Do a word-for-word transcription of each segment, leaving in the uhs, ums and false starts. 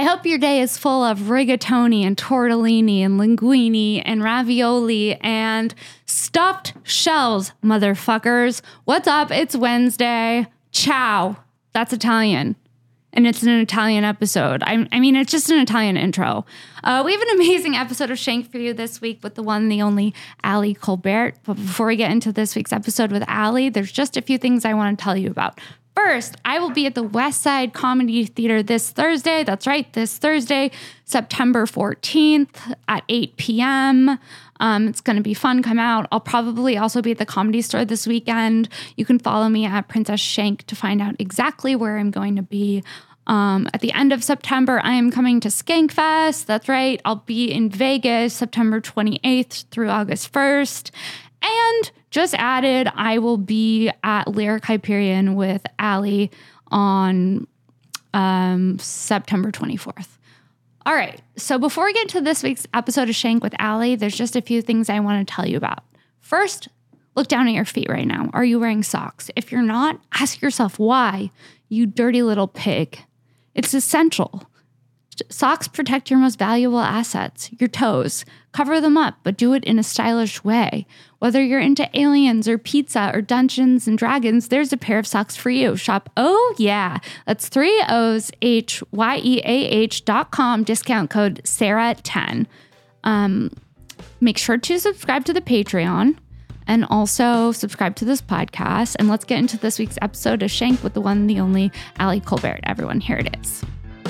hope your day is full of rigatoni and tortellini and linguine and ravioli and stuffed shells, motherfuckers. What's up? It's Wednesday. Ciao. That's Italian. And it's an Italian episode. I, I mean, it's just an Italian intro. Uh, we have an amazing episode of Shank for you this week with the one, the only, Ali Colbert. But before we get into this week's episode with Ali, there's just a few things I want to tell you about. First, I will be at the West Side Comedy Theater this Thursday. That's right, this Thursday, September fourteenth at eight p.m. Um, it's going to be fun. Come out. I'll probably also be at the Comedy Store this weekend. You can follow me at Princess Shank to find out exactly where I'm going to be. Um, at the end of September, I am coming to Skankfest. That's right. I'll be in Vegas September twenty-eighth through August first. And just added, I will be at Lyric Hyperion with Ali on um, September twenty-fourth. All right. So before we get into this week's episode of Shank with Ali, there's just a few things I want to tell you about. First, look down at your feet right now. Are you wearing socks? If you're not, ask yourself why, you dirty little pig. It's essential. Socks protect your most valuable assets, your toes. Cover them up, but do it in a stylish way. Whether you're into aliens or pizza or Dungeons and Dragons, there's a pair of socks for you. Shop, oh yeah, that's three O's, H Y E A H dot com, discount code Sarah ten. Um, make sure to subscribe to the Patreon and also subscribe to this podcast. And let's get into this week's episode of Shank with the one, the only, Ali Colbert. Everyone, here it is.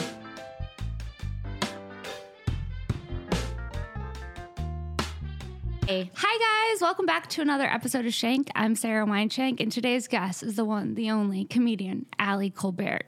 Hey. Hi guys, welcome back to another episode of Shank. I'm Sarah Weinshank, and today's guest is the one, the only comedian, Ali Colbert.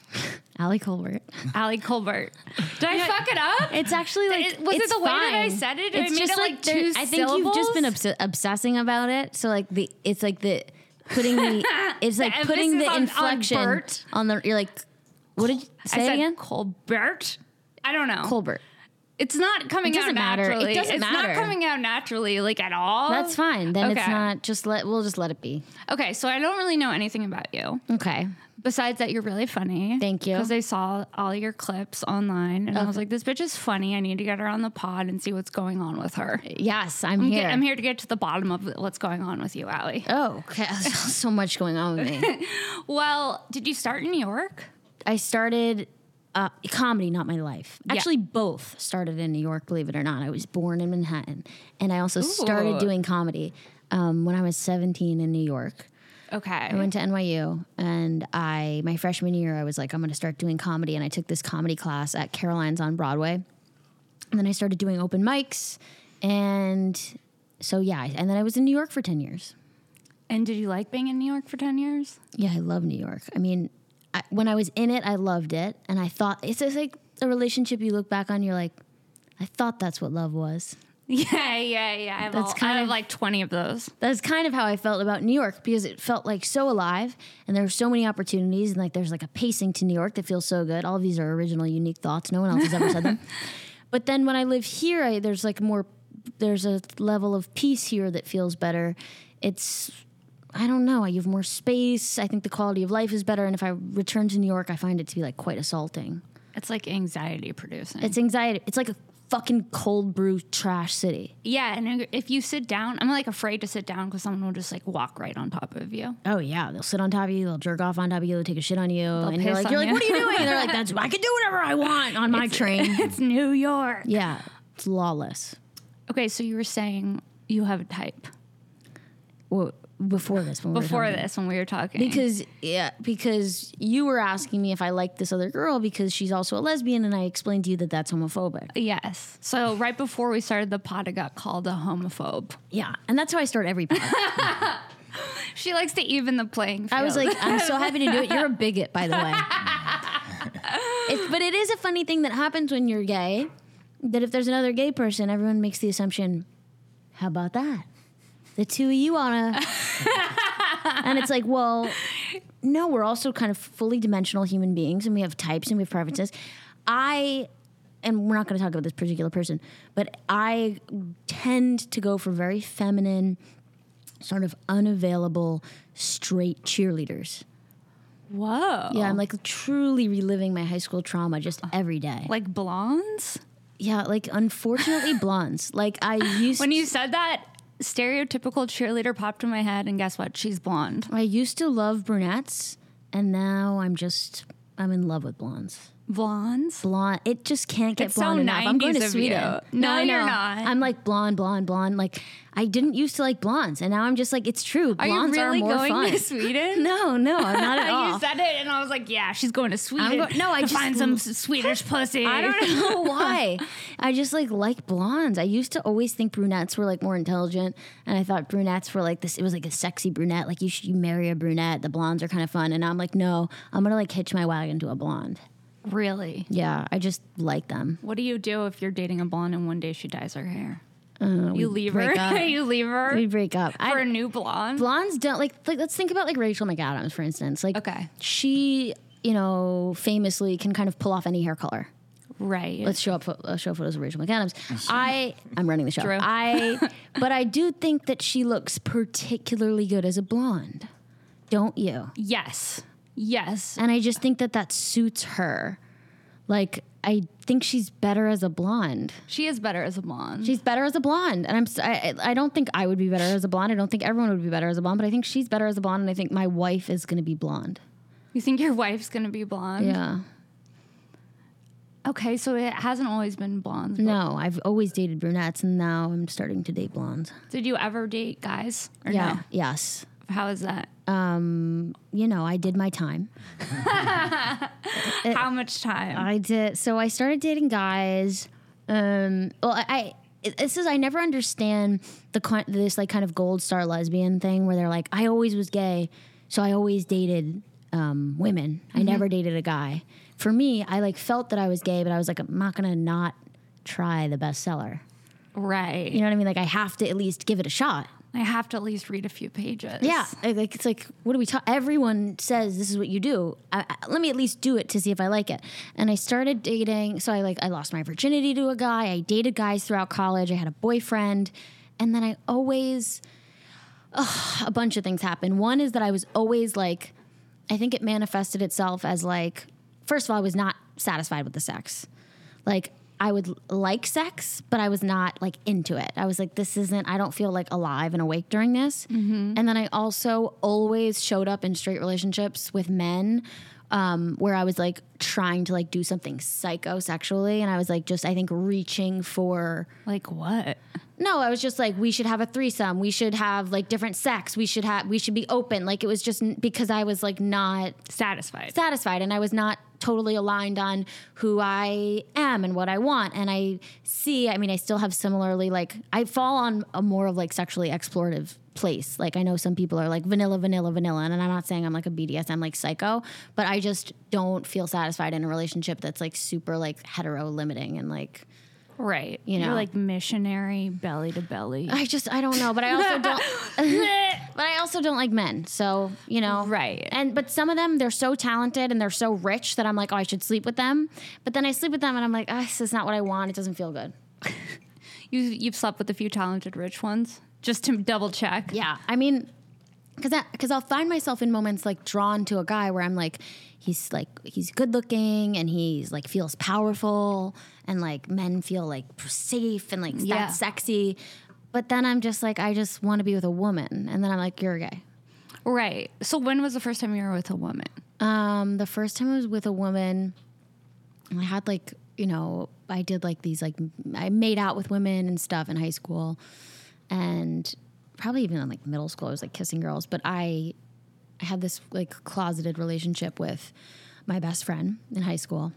Ali Colbert. Ali Colbert. Did I fuck it up? It's actually like, it, was it's it the fine. way that I said it? It's I made just it like, like there- two I think syllables? you've just been obs- obsessing about it. So like the, it's like the putting the, it's like The putting the emphasis on- on inflection Bert. on the. You're like, what did you say I it said again? Colbert? I don't know. Colbert. It's not coming It out doesn't matter. It naturally. doesn't it's matter. not coming out naturally, like at all. That's fine. Then it's Okay. not. Just let. We'll just let it be. Okay, so I don't really know anything about you. Okay. Besides that, you're really funny. Thank you. Because I saw all your clips online, and I was like, this bitch is funny. I need to get her on the pod and see what's going on with her. Yes, I'm, I'm, here. get, I'm here to get to the bottom of what's going on with you, Ali. Oh, okay. So much going on with me. Well, did you start in New York? I started uh, comedy, not my life. Yeah. Actually, both started in New York, believe it or not. I was born in Manhattan. And I also started Ooh. doing comedy um, when I was seventeen in New York. Okay. I went to N Y U, and I my freshman year, I was like, I'm going to start doing comedy. And I took this comedy class at Caroline's on Broadway. And then I started doing open mics. And so, yeah. And then I was in New York for ten years. And did you like being in New York for ten years? Yeah, I love New York. I mean, I, when I was in it, I loved it. And I thought, it's just like a relationship you look back on, you're like, I thought that's what love was. Yeah, yeah, yeah. I have, That's all, kind I have of- like twenty of those. That's kind of how I felt about New York, because it felt like so alive and there were so many opportunities, and like there's like a pacing to New York that feels so good. All of these are original, unique thoughts. No one else has ever said them. But then when I live here, I, there's like more, there's a level of peace here that feels better. It's, I don't know, you have more space. I think the quality of life is better. And if I return to New York, I find it to be like quite assaulting. It's like anxiety producing. It's anxiety. It's like a fucking cold brew trash city. Yeah, and if you sit down, I'm like afraid to sit down because someone will just like walk right on top of you. Oh yeah, they'll sit on top of you, they'll jerk off on top of you, they'll take a shit on you, and you're piss like, on you're like, you. what are you doing? And they're like, that's I can do whatever I want on my train. It's New York. Yeah, it's lawless. Okay, so you were saying you have a type Well, before this, when we before were talking. this when we were talking. Because yeah, because you were asking me if I liked this other girl because she's also a lesbian, and I explained to you that that's homophobic. Yes. So right before we started the pod, I got called a homophobe. Yeah, and that's how I start every pod. She likes to even the playing field. I was like, I'm so happy to do it. You're a bigot, by the way. It's, but it is a funny thing that happens when you're gay, that if there's another gay person, everyone makes the assumption, how about that? The two of you wanna... And it's like, well, no, we're also kind of fully dimensional human beings, and we have types and we have preferences. I... And we're not going to talk about this particular person, but I tend to go for very feminine, sort of unavailable, straight cheerleaders. Whoa. Yeah, I'm like truly reliving my high school trauma just every day. Like blondes? Yeah, like unfortunately blondes. Like I used When you said that, stereotypical cheerleader popped in my head, and guess what? She's blonde. I used to love brunettes, and now I'm just I'm in love with blondes. Blondes? Blonde. It just can't get It's so blonde enough. I'm going to nineties of Sweden. you. No, I you're know. not. I'm like blonde, blonde, blonde. Like I didn't used to like blondes, and now I'm just like it's true. Are you Blondes really more going fun. to Sweden? No, no, I'm not at all. You said it, and I was like, "Yeah, she's going to Sweden." go- no, I to just- find some s- Swedish pussy. I don't know why. I just like like blondes. I used to always think brunettes were like more intelligent, and I thought brunettes were like this. It was like a sexy brunette. Like you should you marry a brunette. The blondes are kind of fun. And now I'm like, no, I'm gonna like hitch my wagon to a blonde. Really? Yeah, I just like them. What do you do if you're dating a blonde and one day she dyes her hair? Uh, You leave her. break up. You leave her We break up. for I, a new blonde. blondes don't like like. Let's think about like Rachel McAdams, for instance. Like, Okay. she you know famously can kind of pull off any hair color. Right. Let's show up pho- uh, show photos of Rachel McAdams. I I'm running the show. True. I but I do think that she looks particularly good as a blonde. Don't you? yes. Yes. And I just think that that suits her. Like I think she's better as a blonde. She is better as a blonde. She's better as a blonde, and I'm s- I, I don't think I would be better as a blonde. I don't think everyone would be better as a blonde, but I think she's better as a blonde, and I think my wife is going to be blonde. You think your wife's going to be blonde? Yeah. Okay, so it hasn't always been blondes. but No, I've always dated brunettes, and now I'm starting to date blondes. Did you ever date guys? Or Yeah. Yes. No? How is that? You know, I did my time. How much time? I did. So I started dating guys. Um, well, I, I it- this is I never understand the con- this like kind of gold star lesbian thing where they're like, I always was gay, so I always dated um, women. I never dated a guy. For me, I like felt that I was gay, but I was like, I'm not gonna not try the bestseller. right. You know what I mean? Like I have to at least give it a shot. I have to at least read a few pages. Yeah, I- like it's like, what do we talk? Everyone says this is what you do. I, I, let me at least do it to see if I like it. And I started dating. So I like I lost my virginity to a guy. I dated guys throughout college. I had a boyfriend, and then I always ugh, a bunch of things happened. One is that I was always like, I think it manifested itself as like, first of all, I was not satisfied with the sex, like. I would like sex, but I was not like into it. I was like, this isn't, I don't feel like alive and awake during this. Mm-hmm. And then I also always showed up in straight relationships with men um, where I was like trying to like do something psychosexually. And I was like, just, I think reaching for, Like what? no, I was just like, we should have a threesome. We should have like different sex. We should have, we should be open. Like it was just n- because I was like not Satisfied. satisfied and I was not totally aligned on who I am and what I want. And I see, I mean, I still have similarly, like, I fall on a more of like sexually explorative place. Like, I know some people are like vanilla, vanilla, vanilla. And I'm not saying I'm like a B D S M like psycho, but I just don't feel satisfied in a relationship that's like super like hetero limiting and like, Right. You know. You're like missionary belly to belly. I just, I don't know, but I also don't, but I also don't like men. So, you know. Right. And, but some of them, they're so talented and they're so rich that I'm like, oh, I should sleep with them. But then I sleep with them and I'm like, oh, this is not what I want. It doesn't feel good. You you've slept with a few talented rich ones just to double check. Yeah. I mean, because because I'll find myself in moments like drawn to a guy where I'm like, he's like, he's good looking and he's like feels powerful and like men feel like safe and like Yeah. that's sexy. But then I'm just like, I just want to be with a woman. And then I'm like, you're gay. Right. So when was the first time you were with a woman? Um, the first time I was with a woman, I had like, you know, I did like these like I made out with women and stuff in high school, and probably even in like middle school I was like kissing girls. But I, I had this like closeted relationship with my best friend in high school.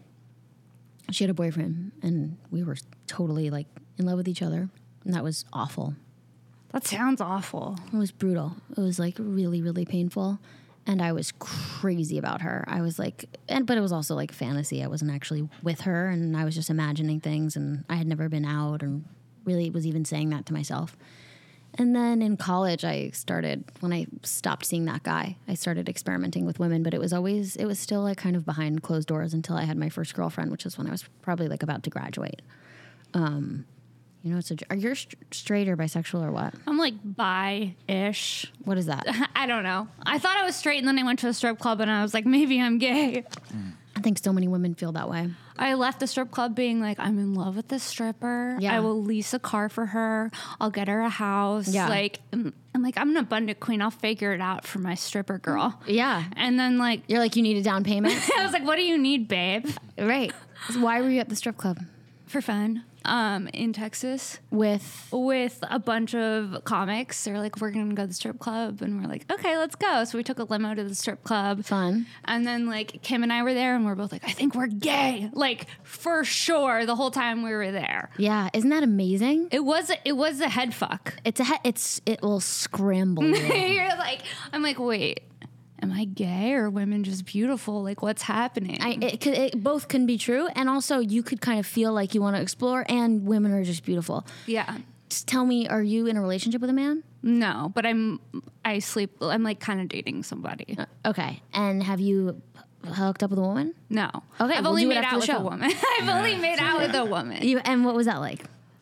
She had a boyfriend, and we were totally like in love with each other, and that was awful. That sounds awful. It was brutal. It was like really, really painful. And I was crazy about her. I was like, and but it was also like fantasy. I wasn't actually with her, and I was just imagining things, and I had never been out, and really was even saying that to myself. And then in college, I started, when I stopped seeing that guy, I started experimenting with women, but it was always, it was still like kind of behind closed doors until I had my first girlfriend, which is when I was probably like about to graduate. Um, You know, it's a. Are you st- straight or bisexual or what? I'm like bi-ish. What is that? I don't know. I thought I was straight, and then I went to a strip club, and I was like, maybe I'm gay. I think so many women feel that way. I left the strip club being like, I'm in love with this stripper. Yeah. I will lease a car for her. I'll get her a house. Yeah. Like, I'm, I'm like, I'm an abundant queen. I'll figure it out for my stripper girl. Yeah. And then like, You're like, you need a down payment? I was like, what do you need, babe? Right. So why were you at the strip club? For fun. Um, in Texas With. with a bunch of comics. They're like, we're going to go to the strip club. And we're like, okay, let's go. So we took a limo to the strip club. Fun. And then like Kim and I were there and we're both like, I think we're gay. Like for sure the whole time we were there. Yeah. Isn't that amazing? It was, it was a head fuck. It's a. He- it's. It will scramble you. You're like, I'm like, wait, am I gay or are women just beautiful? Like what's happening? I, it, could, it both can be true, and also you could kind of feel like you want to explore, and women are just beautiful. yeah. Just tell me, are you in a relationship with a man? No, but I'm, I sleep, I'm like kind of dating somebody. Okay, and have you hooked up with a woman? No. Okay, I've we'll only do it made after out the with a show. woman. I've only made out with a woman. You and what was that like?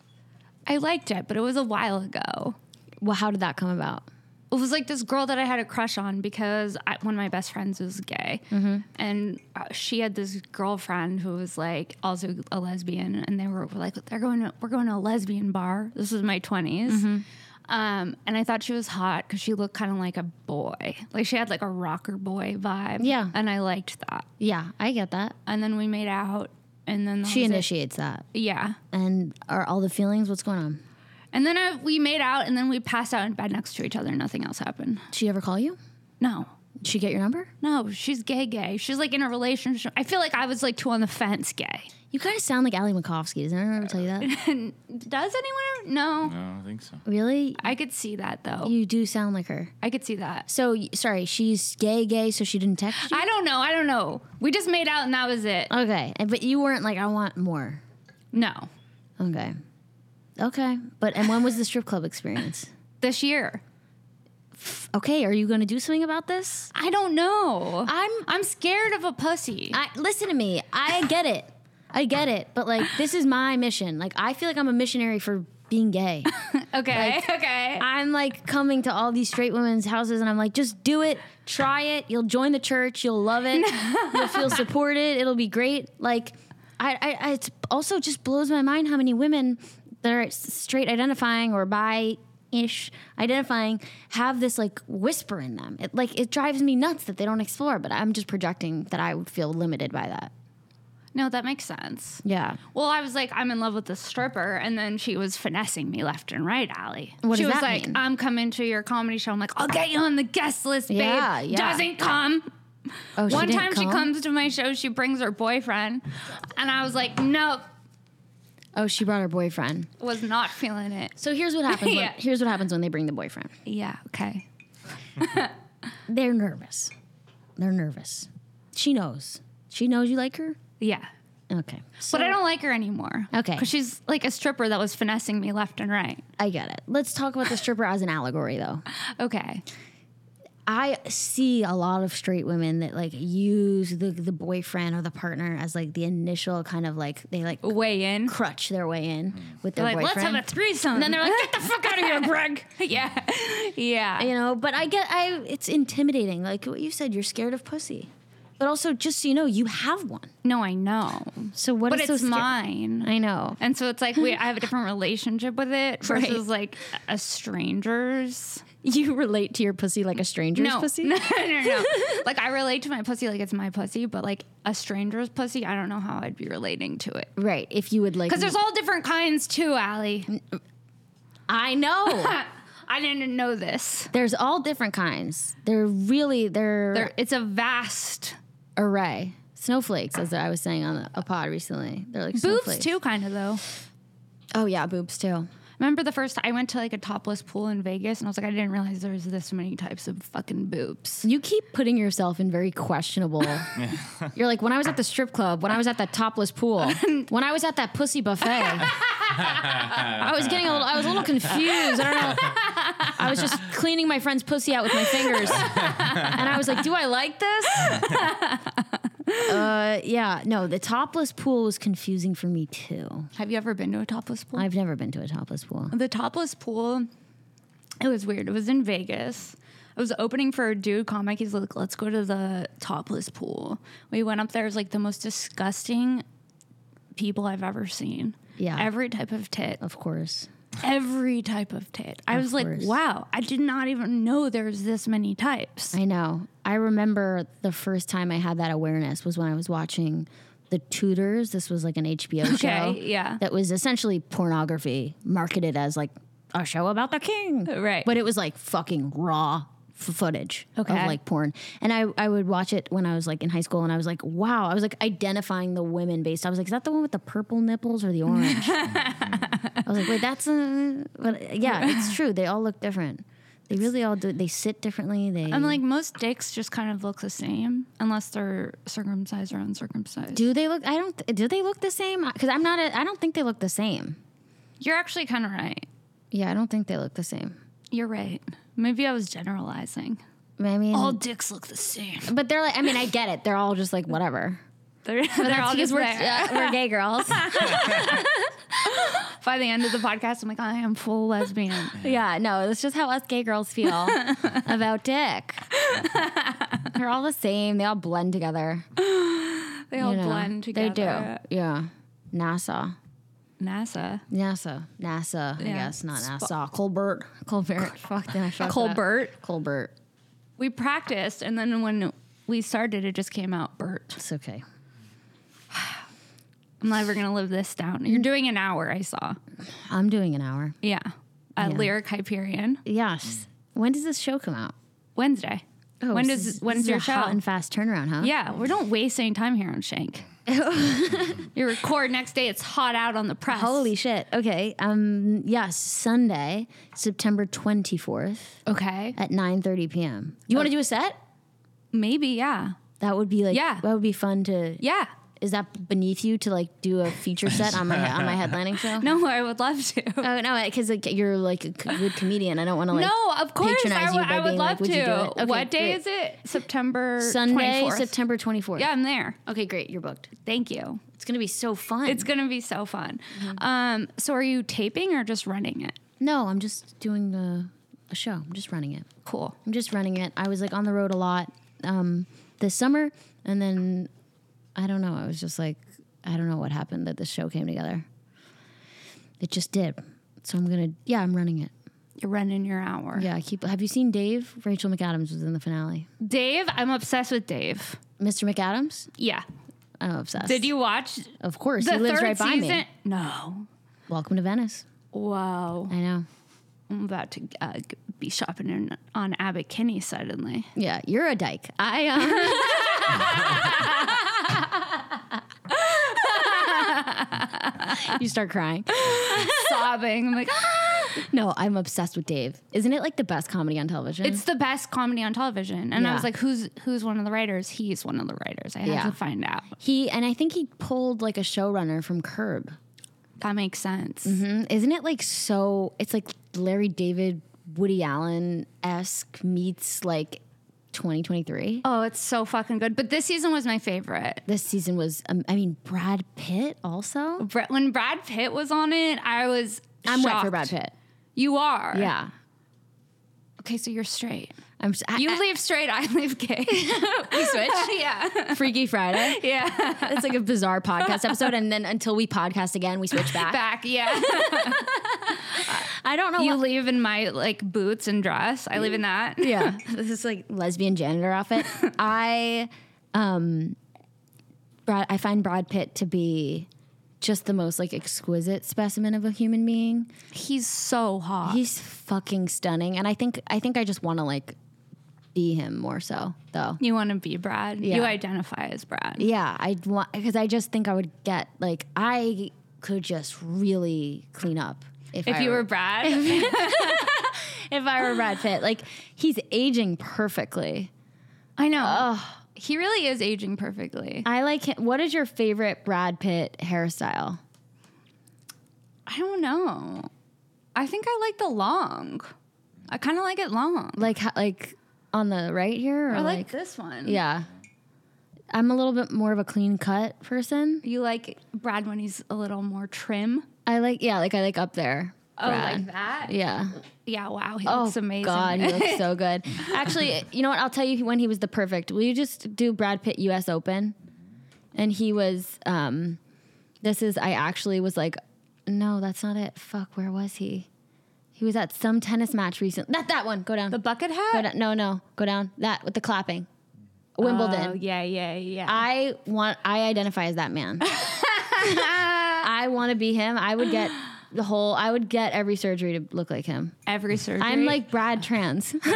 I liked it, but it was a while ago. Well, how did that come about? It was like this girl that I had a crush on because I, one of my best friends was gay, Mm-hmm. and uh, she had this girlfriend who was like also a lesbian, and they were like, "They're going to we're going to a lesbian bar." This was my twenties, Mm-hmm. um, and I thought she was hot because she looked kind of like a boy, like she had like a rocker boy vibe. Yeah. and I liked that. Yeah, I get that. And then we made out, and then that She was it. initiates that, Yeah. and are all the feelings? What's going on? And then I, we made out, and then we passed out in bed next to each other. Nothing else happened. Did she ever call you? No, Did she get your number? no, she's gay, gay. She's like in a relationship. I feel like I was like too on the fence, gay. You kind of sound like Ali Makovsky. Does anyone ever tell you that? Does anyone? No, No, I think so. Really? I could see that though. You do sound like her. I could see that. So, y- sorry, she's gay, gay, so she didn't text you? I don't know. I don't know. We just made out, and that was it. Okay, and- but you weren't like, I want more. No, Okay. Okay, but and when was the strip club experience? this year. Okay, are you going to do something about this? I don't know. I'm I'm scared of a pussy. I listen to me. I get it. I get it. But like this is my mission. Like I feel like I'm a missionary for being gay. okay, okay. I'm like coming to all these straight women's houses and I'm like, just do it, try it. You'll join the church, you'll love it. You'll feel supported. It'll be great. Like I, I, I it also just blows my mind how many women that are straight identifying or bi ish identifying have this like whisper in them. It like it drives me nuts that they don't explore, but I'm just projecting that I would feel limited by that. No, that makes sense. Yeah. Well, I was like, I'm in love with the stripper, and then she was finessing me left and right, Allie. What she does was that like, mean? I'm coming to your comedy show. I'm like, I'll get you on the guest list, babe. Yeah, yeah. Doesn't come. Oh, she One didn't time she come? comes to my show, she brings her boyfriend, and I was like, no, Oh, she brought her boyfriend. was not feeling it. So here's what happens. Yeah. when, here's what happens when they bring the boyfriend. Yeah, okay. They're nervous. They're nervous. She knows. She knows you like her. Yeah. Okay. But I don't like her anymore. Okay. Because she's like a stripper that was finessing me left and right. I get it. Let's talk about the stripper as an allegory, though. Okay. I see a lot of straight women that like use the the boyfriend or the partner as like the initial kind of like they like Weigh in. crutch their way in with their Like, let's boyfriend. have a threesome. And then they're like, get the fuck out of here, Greg. yeah. Yeah. You know, but I get, I it's intimidating. Like what you said, you're scared of pussy. But also, just so you know, you have one. No, I know. So what But is it's so scary? mine. I know. And so it's like we I have a different relationship with it versus Right. like a stranger's. You relate to your pussy like a stranger's No. pussy? no, no, no. Like I relate to my pussy like it's my pussy, but like a stranger's pussy, I don't know how I'd be relating to it. Right. If you would like. Because there's all different kinds too, Allie. I know. I didn't know this. There's all different kinds. They're really, they're, There, it's a vast array. Snowflakes, as I was saying on a, a pod recently. They're like boobs snowflakes. too, kind of though. Oh, yeah, boobs too. Remember the first I went to like a topless pool in Vegas, and I was like, I didn't realize there was this many types of fucking boobs. You keep putting yourself in very questionable. You're like, when I was at the strip club, when I was at that topless pool, when I was at that pussy buffet, I was getting a little, I was a little confused. I don't know. I was just cleaning my friend's pussy out with my fingers. And I was like, do I like this? Uh, yeah, no, the topless pool was confusing for me too. Have you ever been to a topless pool? I've never been to a topless pool. The topless pool, it was weird. It was in Vegas. I was opening for a dude comic. He's like, let's go to the topless pool. We went up there. It was like the most disgusting people I've ever seen. Yeah. Every type of tit. Of course. Every type of tit. I Of was like, course. wow, I did not even know there's this many types. I know. I remember the first time I had that awareness was when I was watching The Tudors. This was like an H B O Okay, show. yeah. That was essentially pornography marketed as like a show about the king. Right. But it was like fucking raw f- footage Okay. of like porn. And I, I would watch it when I was like in high school and I was like, wow. I was like identifying the women based. I was like, is that the one with the purple nipples or the orange? I was like, wait, that's a, but yeah, it's true. They all look different. They really all do. They sit differently. They I'm like, most dicks just kind of look the same unless they're circumcised or uncircumcised. do they look? I don't. Do they look the same? Because I'm not. A, I don't think they look the same. You're actually kind of right. Yeah, I don't think they look the same. You're right. Maybe I was generalizing. I mean, All dicks look the same. but they're like. I mean, I get it. They're all just like whatever. They're, they're That's all because just we're, there. uh, we're gay girls. By the end of the podcast, I'm like, I am full lesbian. Yeah, no, that's just how us gay girls feel about dick. They're all the same. They all blend together. They all you know. blend They together. do. Yeah. NASA. NASA. NASA. NASA, I Yeah. guess, not Sp- NASA. Colbert. Colbert. Fuck, did I fuck that up? Colbert. Colbert. We practiced, and then when we started, it just came out Bert. It's okay. I'm never going to live this down. You're doing an hour, I saw. I'm doing an hour. Yeah. At Yeah. Lyric Hyperion. Yes. When does this show come out? Wednesday. Oh, when this does is- when's this is your a show? hot and fast turnaround, huh? Yeah, we don't waste any time here on Shank. You record next day, it's hot out on the press. Holy shit. Okay. Um. Yes. Sunday, September twenty-fourth Okay. at nine thirty p.m. You want to do a set? Maybe, yeah. That would be like. Yeah. That would be fun to. Yeah. Is that beneath you to like do a feature set on my on my headlining show? No, I would love to. Oh no, because like you're like a c- good comedian. I don't want to like no, of course. patronize I you would, by I would being love like, would you do to. it? Okay, What day great. is it? September Sunday, twenty-fourth. September twenty-fourth. Yeah, I'm there. Okay, great. You're booked. Thank you. It's gonna be so fun. It's going to be so fun. Mm-hmm. Um, so are you taping or just running it? no, I'm just doing a, a show. I'm just running it. Cool. I'm just running it. I was like on the road a lot um, this summer, and then I don't know. I was just like, I don't know what happened that this show came together. It just did. So I'm gonna, yeah, I'm running it. You're running your hour. Yeah, I keep. Have you seen Dave? Rachel McAdams was in the finale. Dave, I'm obsessed with Dave. Mister McAdams? Yeah. I'm obsessed. Did you watch Of course, the he lives third right by season? me. No. Welcome to Venice. Whoa. I know. I'm about to uh, g- be shopping in, on Abbot Kinney suddenly. Yeah, you're a dyke. I um... You start crying. Sobbing. I'm like, "Ah." No, I'm obsessed with Dave. Isn't it like the best comedy on television? It's the best comedy on television. And I Yeah. was like, who's who's one of the writers? He's one of the writers. I had Yeah. to find out. he and I think he pulled like a showrunner from Curb. That makes sense. Mm, Isn't it like so? It's like Larry David, Woody Allen esque meets like twenty twenty-three. Oh, it's so fucking good. But this season was my favorite. This season was, um, I mean, Brad Pitt also. Br- When Brad Pitt was on it, I was I'm wet for shocked. Brad Pitt. You are? Yeah, Okay, so you're straight. I'm. s- I- You I- leave straight, I leave gay. we switch. yeah. Freaky Friday. Yeah. It's like a bizarre podcast episode, and then until we podcast again, we switch back. Back, yeah. I don't know. You what, leave in my like boots and dress. I leave in that. yeah, this is like lesbian janitor outfit. I, um, Brad. I find Brad Pitt to be just the most like exquisite specimen of a human being. He's so hot. He's fucking stunning, and I think I think I just want to like be him more so though. You want to be Brad. Yeah. You identify as Brad. Yeah, I want because I just think I would get like I could just really clean up if, If I you were Brad. if I were Brad Pitt. Like he's aging perfectly. I know. He really is aging perfectly. I like him. What is your favorite Brad Pitt hairstyle? I don't know. I think I like the long. I kind of like it long. Like ho- like on the right here, or I like, like this one. yeah. I'm a little bit more of a clean cut person. You like Brad when he's a little more trim? I like, yeah, like I like up there. Oh, Brad. like that? Yeah. Yeah, wow, he Oh, looks amazing. God, he looks so good. Actually, you know what? I'll tell you when he was the perfect. Will you just do Brad Pitt U S Open? And he was, um, this is, I actually was like, no, that's not it. Fuck, where was he? He was at some tennis match recently. Not that one. Go down. The bucket Go hat? down. No, no. Go down. That with the clapping. Wimbledon. Oh, yeah, yeah, yeah. I want, I identify as that man. I want to be him. I would get the whole, I would get every surgery to look like him. Every surgery. I'm like Brad trans. What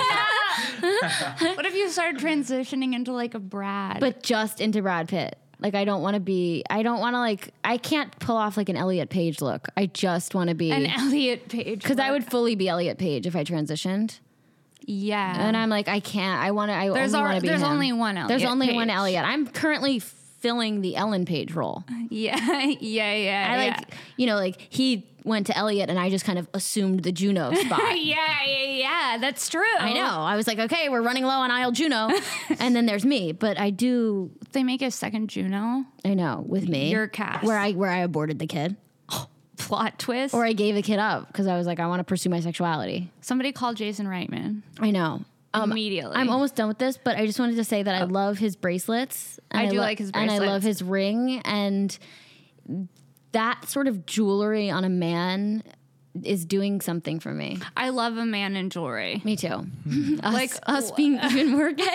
if you started transitioning into like a Brad? But just into Brad Pitt. Like, I don't want to be, I don't want to like, I can't pull off like an Elliot Page look. I just want to be. an Elliot Page. Because I look. would fully be Elliot Page if I transitioned. Yeah. And I'm like, I can't, I want to, I There's only al- want to be there's him. only one Elliot There's only one Page. Elliot. I'm currently filling the Ellen Page role. yeah, yeah, yeah. I yeah. like, you know, like he went to Elliot and I just kind of assumed the Juno spot. yeah, yeah, yeah. That's true. I know. I was like, okay, we're running low on aisle Juno. And then there's me. But I do, They make a second Juno. I know, with me. Your cast. Where I, where I aborted the kid. Plot twist. Or I gave the kid up because I was like, I want to pursue my sexuality. Somebody called Jason Reitman. I know. Um, Immediately. I'm almost done with this, but I just wanted to say that I love his bracelets. And I do lo- like his And I love bracelets. his ring. And that sort of jewelry on a man is doing something for me. I love a man in jewelry. Me too. us, Like, us being even more gay.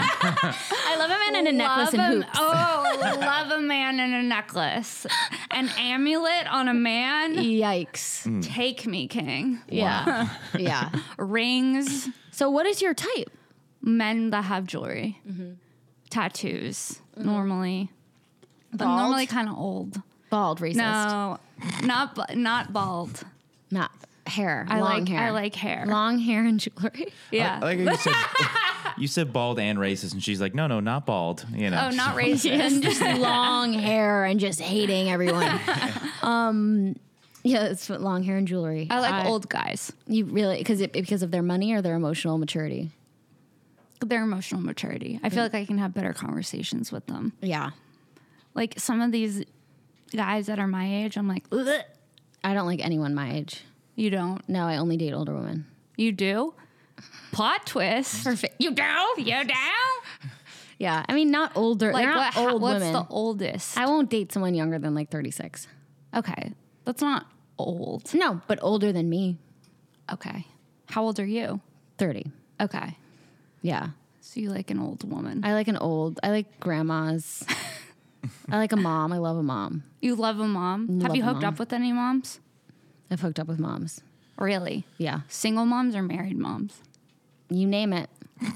I love a man in a necklace Love and a- hoops. Oh, love a man in a necklace. An amulet on a man. Yikes. Take me, king. Yeah. Yeah. Rings. So what is your type? Men that have jewelry. Mm-hmm. Tattoos, normally. But Bald? normally kind of old. Bald racist. No, not ba- not bald. Not hair. I long like hair. I like hair. long hair and jewelry. Yeah. I like how you said you said bald and racist, and she's like, no, no, not bald. You know. oh, not and racist. just long hair and just hating everyone. um, yeah, it's what long hair and jewelry. I like old guys. You really because it because of their money or their emotional maturity. Their emotional maturity. I feel like I can have better conversations with them. Yeah, Like some of these guys that are my age, I'm like, ugh. I don't like anyone my age. You don't. No, I only date older women. You do. Plot twist. Perfect. You do? You down? Yeah, I mean not older. Like They're what? not how- old what's women. the oldest? I won't date someone younger than like thirty-six. okay, that's not old. No, but older than me, Okay, how old are you? thirty. Okay, Yeah. so you like an old woman. I like an old. I like grandmas. I like a mom. I love a mom. You love a mom. Love Have you a hooked mom. up with any moms? I've hooked up with moms. Really? Yeah. Single moms or married moms? You name it.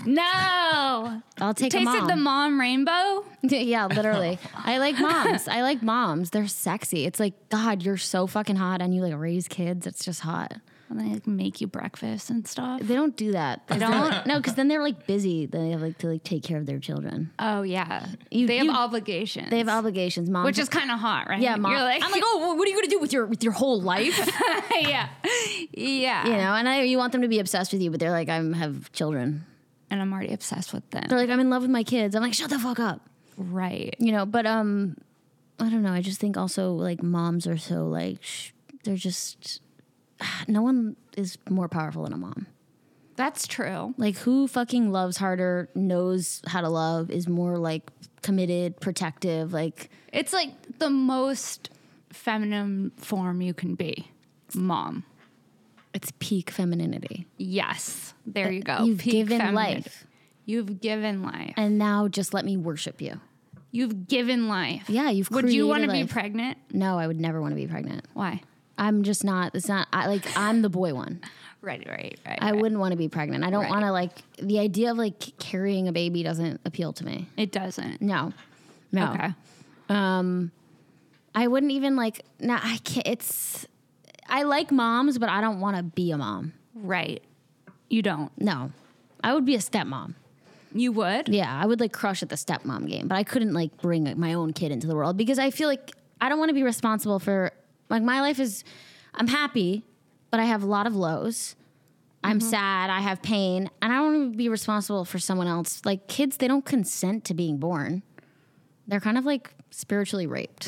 No. I'll take a Tasted mom. the mom rainbow. Yeah, literally. I like moms. I like moms. They're sexy. It's like, God, you're so fucking hot and you like raise kids. It's just hot. And they like make you breakfast and stuff. They don't do that. They don't? No, because then they're like busy. They have like to like take care of their children. Oh yeah, You- they have you- obligations. They have obligations. Moms, which is kind of hot, right? yeah, mom. You're like, I'm like, oh, well, what are you gonna do with your with your whole life? yeah, yeah. You know, and I, you want them to be obsessed with you, but they're like, I have children. And I'm already obsessed with them. They're like, I'm in love with my kids. I'm like, shut the fuck up. Right. You know, but um, I don't know. I just think also like moms are so like sh- they're just no one is more powerful than a mom. That's true. Like who fucking loves harder, knows how to love, is more like committed, protective. Like It's like the most feminine form you can be. Mom. it's peak femininity. Yes. There you go. You've Peak given femininity. life, You've given life. and now just let me worship you. You've given life. Yeah, you've. Would you want to created be life. pregnant? No, I would never want to be pregnant. Why? I'm just not. It's not. I like. I'm the boy one. Right, right, right. I right. wouldn't want to be pregnant. I don't Right. want to like the idea of like carrying a baby doesn't appeal to me. It doesn't. No, no. Okay. I wouldn't even like. No, I can't. It's. I like moms, but I don't want to be a mom. Right. You don't. No, I would be a stepmom. You would? Yeah, I would like crush at the stepmom game, but I couldn't like bring like, my own kid into the world because I feel like I don't want to be responsible for like my life is. I'm happy, but I have a lot of lows. I'm sad. I have pain, and I don't want to be responsible for someone else. Like kids, they don't consent to being born. They're kind of like spiritually raped.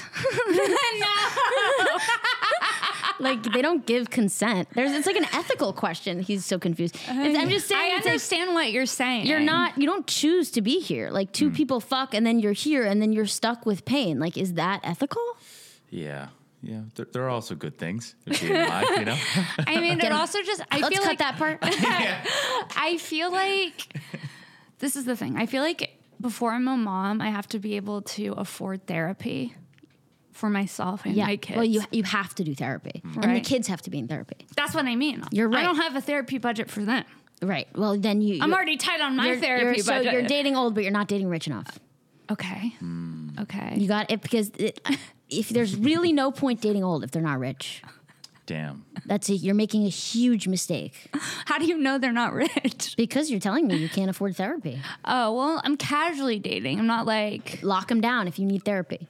Like they don't give consent. There's it's like an ethical question. He's so confused. It's, I'm just saying. I it's like, understand what you're saying. you're not. You don't choose to be here. Like two people fuck, and then you're here, and then you're stuck with pain. Like, is that ethical? Yeah. Yeah. There, there are also good things of being alive, you know? I mean, it also just, I Let's feel cut like, that part. I feel like, this is the thing. I feel like before I'm a mom, I have to be able to afford therapy for myself and Yeah. my kids. Well, you you have to do therapy, and the Right. kids have to be in therapy. That's what I mean. You're right. I don't have a therapy budget for them. Right. Well, then you. I'm you're- already tight on my you're, therapy you're, so budget. you're dating old, but you're not dating rich enough. Okay. Okay. You got it because it, if there's really no point dating old if they're not rich. Damn. That's a, you're making a huge mistake How do you know they're not rich? because you're telling me you can't afford therapy. Oh, well, I'm casually dating. I'm not like, Lock them down if you need therapy.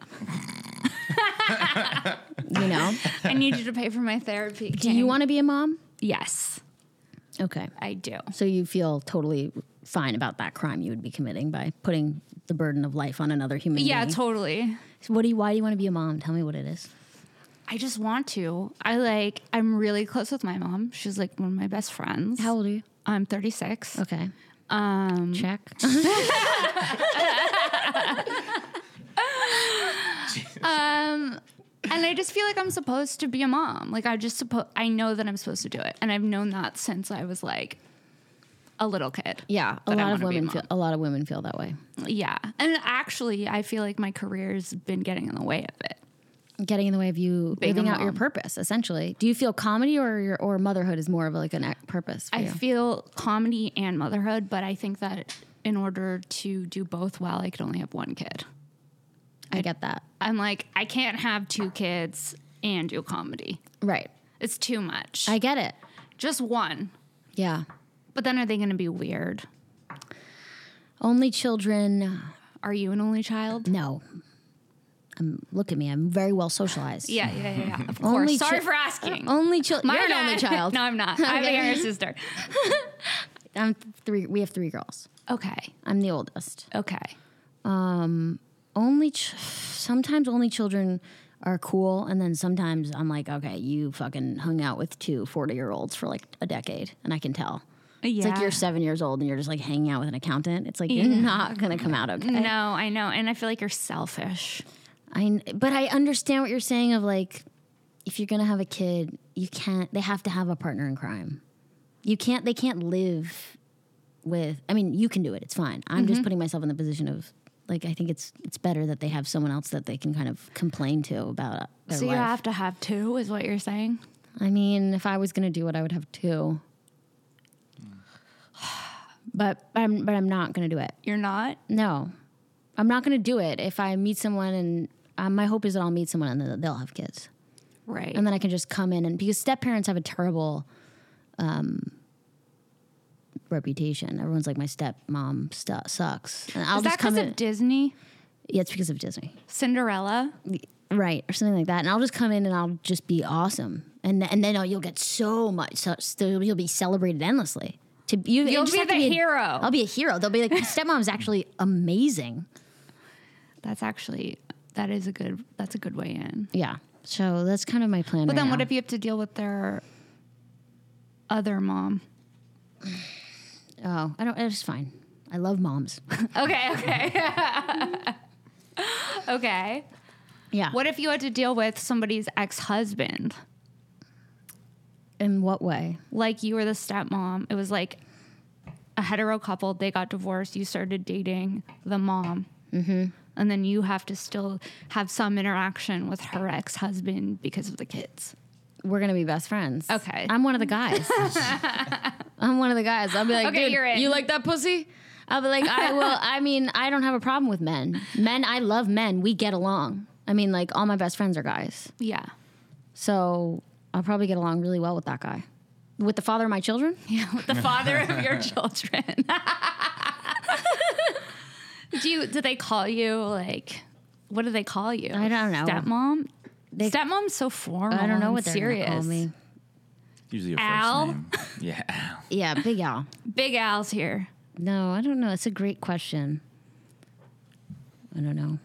You know? I need you to pay for my therapy. Do you want to be a mom? Yes, Okay. I do. So you feel totally fine about that crime you would be committing by putting the burden of life on another human Yeah, being. totally. So what do you, why do you want to be a mom? Tell me what it is. I just want to. I like, I'm really close with my mom. She's like one of my best friends. How old are you? I'm thirty-six. Okay. Um, Check. um, and I just feel like I'm supposed to be a mom. Like I just supposed, I know that I'm supposed to do it. And I've known that since I was like a little kid. Yeah, a that I lot of wanna be a women mom. feel a lot of women feel that way. Yeah. And actually, I feel like my career's been getting in the way of it. Getting in the way of you Being a living out your mom. purpose, essentially. Do you feel comedy or your or motherhood is more of like an act purpose for I you? feel comedy and motherhood, but I think that in order to do both well, I could only have one kid. I get that. I'm like, I can't have two kids and do comedy. Right. It's too much. I get it. Just one. Yeah. But then are they going to be weird? Only children. Are you an only child? No. Um, look at me. I'm very well socialized. Yeah, yeah, yeah, yeah. Of Only course. Sorry chi- for asking. Only children. My You're an bad. only child. No, I'm not. I have a Okay. younger sister. I'm three. We have three girls. Okay. I'm the oldest. Okay. Only. Ch- sometimes only children are cool, and then sometimes I'm like, okay, you fucking hung out with two forty-year-olds for like a decade, and I can tell. Yeah. It's like you're seven years old and you're just like hanging out with an accountant. It's like you're not gonna come out okay. No, I know. And I feel like you're selfish. I but I understand what you're saying of like, if you're gonna have a kid, you can't. They have to have a partner in crime. You can't. They can't live with. I mean, you can do it. It's fine. I'm Mm-hmm. just putting myself in the position of like. I think it's it's better that they have someone else that they can kind of complain to about their So life. you have to have two, is what you're saying? I mean, if I was gonna do it, I would have two. But I'm but I'm not gonna do it. You're not? No, I'm not going to do it. If I meet someone and um, my hope is that I'll meet someone and that they'll have kids. Right. And then I can just come in and because step parents have a terrible um, reputation. Everyone's like, my stepmom stu- sucks. And I'll is just that come because in. of Disney? Yeah, it's because of Disney. Cinderella? Right. Or something like that. And I'll just come in and I'll just be awesome. And, and then you'll get so much. So, so you'll be celebrated endlessly. To you, you You'll just be have to the a- hero. I'll be a hero. They'll be like, stepmom's actually amazing. That's actually, that is a good, that's a good way in. Yeah. So that's kind of my plan. But right then now. what if you have to deal with their other mom? Oh, I don't. It's fine. I love moms. Okay, okay. Okay. Yeah. What if you had to deal with somebody's ex-husband? In what way? Like you were the stepmom. It was like a hetero couple. They got divorced. You started dating the mom. Mm-hmm. And then you have to still have some interaction with her ex-husband because of the kids. We're gonna be best friends. Okay. I'm one of the guys. I'm one of the guys. I'll be like, Okay, dude, you're in. you like that pussy? I'll be like, I well, I mean, I don't have a problem with men. Men, I love men. We get along. I mean, like all my best friends are guys. Yeah. So I'll probably get along really well with that guy. With the father of my children? Yeah, with the father of your children. do you do they call you like what do they call you? I don't know. Stepmom? They- Stepmom's so formal. I don't know and what they're serious. gonna call me. Usually a Al? first name. Yeah, Al. Yeah, Big Al. Big Al's here. No, I don't know. It's a great question. I don't know.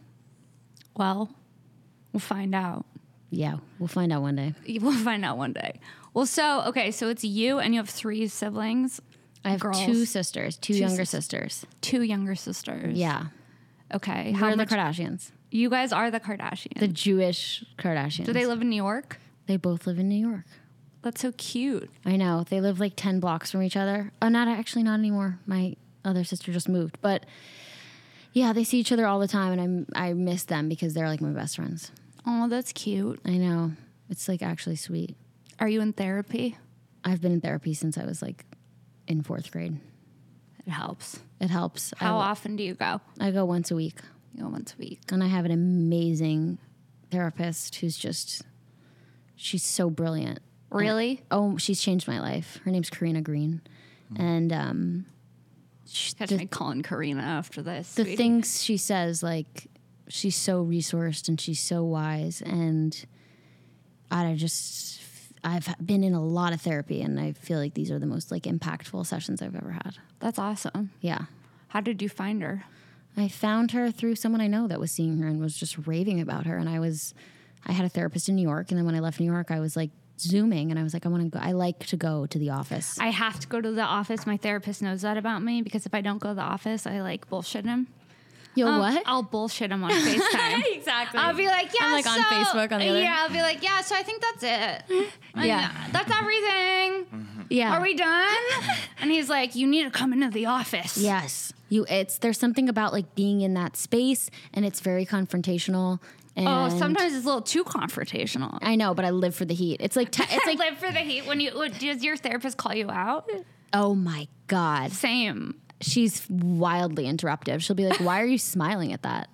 Well, we'll find out. Yeah, we'll find out one day. We'll find out one day. Well, so, okay, so it's you and you have three siblings. I have Girls. two sisters, two, Two younger sis- sisters. Two younger sisters. Yeah. Okay. How How are much? the Kardashians? You guys are the Kardashians. The Jewish Kardashians. Do they live in New York? They both live in New York. That's so cute. I know. They live like ten blocks from each other. Oh, not actually, not anymore. My other sister just moved. But yeah, they see each other all the time, and I'm, I miss them because they're like my best friends. Oh, that's cute. I know. It's like actually sweet. Are you in therapy? I've been in therapy since I was like in fourth grade. It helps. It helps. How I, often do you go? I go once a week. You go once a week. And I have an amazing therapist who's just, she's so brilliant. Really? Oh, she's changed my life. Her name's Karina Green. And um, she, Catch the, me calling Karina after this. the sweetie. things she says, like, she's so resourced and she's so wise. And I just, I've been in a lot of therapy, and I feel like these are the most like impactful sessions I've ever had. That's awesome. Yeah. How did you find her? I found her through someone I know that was seeing her and was just raving about her. And I was, I had a therapist in New York. And then when I left New York, I was like Zooming, and I was like, I want to go, I like to go to the office. I have to go to the office. My therapist knows that about me because if I don't go to the office, I like bullshit him. Yo, Um, what? I'll bullshit him on FaceTime. Exactly. I'll be like, yeah, I'm, like, on so- Facebook on the other- Yeah, I'll be like, yeah, so I think that's it. Yeah. And that's everything. Yeah. Are we done? And he's like, you need to come into the office. Yes. You, it's, there's something about like being in that space, and it's very confrontational. And Oh, sometimes it's a little too confrontational. I know, but I live for the heat. It's like, te- it's I like, live for the heat. When you what, does your therapist call you out? oh my God. Same. She's wildly interruptive. She'll be like, why are you smiling at that?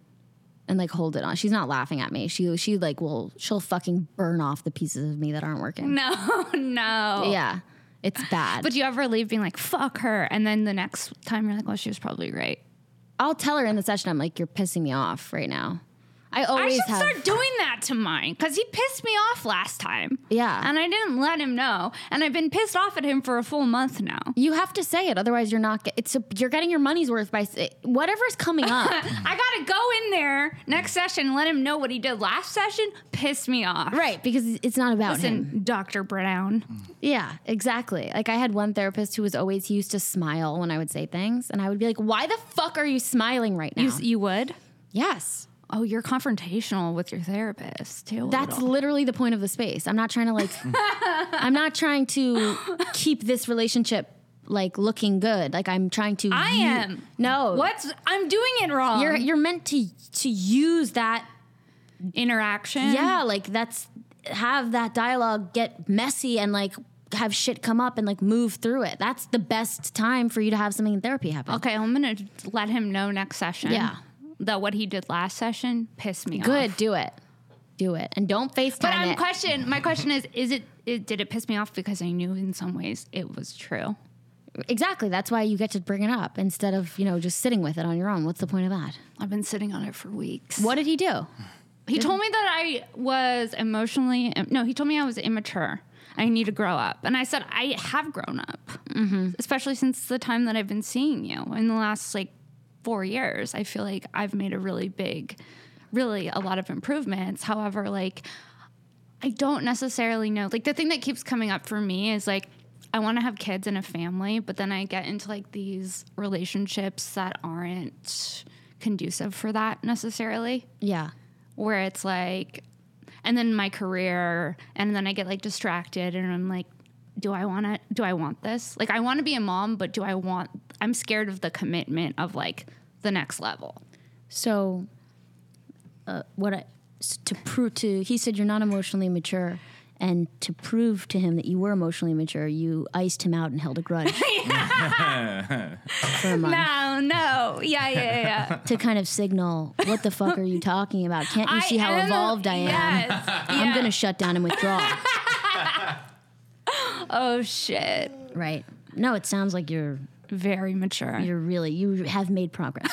And like hold it on. She's not laughing at me. She she like will she'll fucking burn off the pieces of me that aren't working. No, no. Yeah. It's bad. But do you ever leave being like, fuck her? And then the next time you're like, well, she was probably right. I'll tell her in the session, I'm like, you're pissing me off right now. I I always should have. start doing that to mine because he pissed me off last time. Yeah. And I didn't let him know. And I've been pissed off at him for a full month now. You have to say it, otherwise you're not. Get, it's a, you're getting your money's worth by say, whatever's coming up. I got to go in there next session and let him know what he did last session pissed me off. Right, because it's not about him. Listen, Doctor Brown. Yeah, exactly. Like I had one therapist who was always, he used to smile when I would say things, and I would be like, why the fuck are you smiling right now? You, you would? Yes. Oh, you're confrontational with your therapist too. a That's little. literally the point of the space. I'm not trying to like, I'm not trying to keep this relationship like looking good. Like I'm trying to. I u- am. No. What's I'm doing it wrong. You're you're meant to to use that. interaction. Yeah, like that's have that dialogue get messy and like have shit come up and like move through it. That's the best time for you to have something in therapy happen. Okay, I'm gonna let him know next session. Yeah. That what he did last session pissed me off. Good, do it. Do it. And don't FaceTime But I'm it. question. My question is: Is it, it? Did it piss me off because I knew in some ways it was true? Exactly. That's why you get to bring it up instead of, you know, just sitting with it on your own. What's the point of that? I've been sitting on it for weeks. What did he do? He told me that I was emotionally. No, he told me I was immature. I need to grow up, and I said I have grown up, mm-hmm. especially since the time that I've been seeing you in the last like four years. I feel like I've made a really big, really a lot of improvements. However, like I don't necessarily know. Like the thing that keeps coming up for me is like I want to have kids and a family, but then I get into like these relationships that aren't conducive for that necessarily. Yeah. Where it's like, and then my career, and then I get like distracted, and I'm like, do I want to? Do I want this? Like, I want to be a mom, but do I want? I'm scared of the commitment of like the next level. So, uh, what I s- to prove to he said you're not emotionally mature, and to prove to him that you were emotionally mature, you iced him out and held a grudge for a month No, no, yeah, yeah, yeah. yeah. to kind of signal what the fuck are you talking about? Can't you I see how am- evolved I am? Yes, I'm yeah. gonna shut down and withdraw. Oh shit, Right? No, it sounds like you're very mature. you're really you have made progress.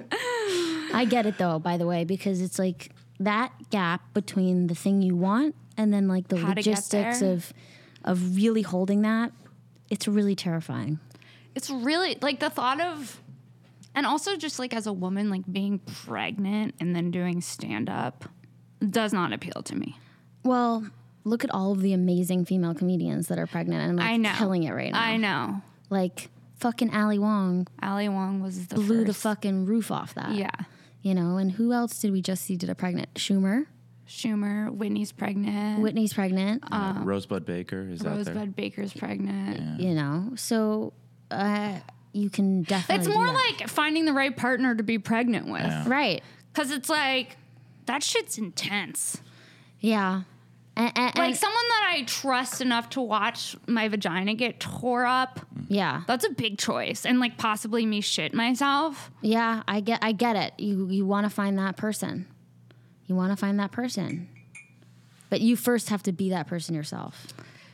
I get it though, by the way, because it's like that gap between the thing you want and then like the How to get logistics there. of of really holding that, it's really terrifying. It's really like the thought of, and also just like as a woman, like being pregnant and then doing stand up does not appeal to me. Well, look at all of the amazing female comedians that are pregnant and like I know. killing it right now. I know. Like fucking Ali Wong Ali Wong was the blew the first. fucking roof off that. Yeah. You know, and who else did we just see did a pregnant? Schumer. Schumer, Whitney's pregnant. Whitney's pregnant. Uh, Rosebud Baker is out there. Rosebud Baker's pregnant. You know, so uh, you can definitely. It's do more that. like finding the right partner to be pregnant with. Yeah. right. Because it's like, that shit's intense. Yeah. And, and, Like and- someone that I trust enough to watch my vagina get tore up, yeah, that's a big choice. And like possibly me shit myself. yeah. I get, I get it. You, you want to find that person. You want to find that person, but you first have to be that person yourself.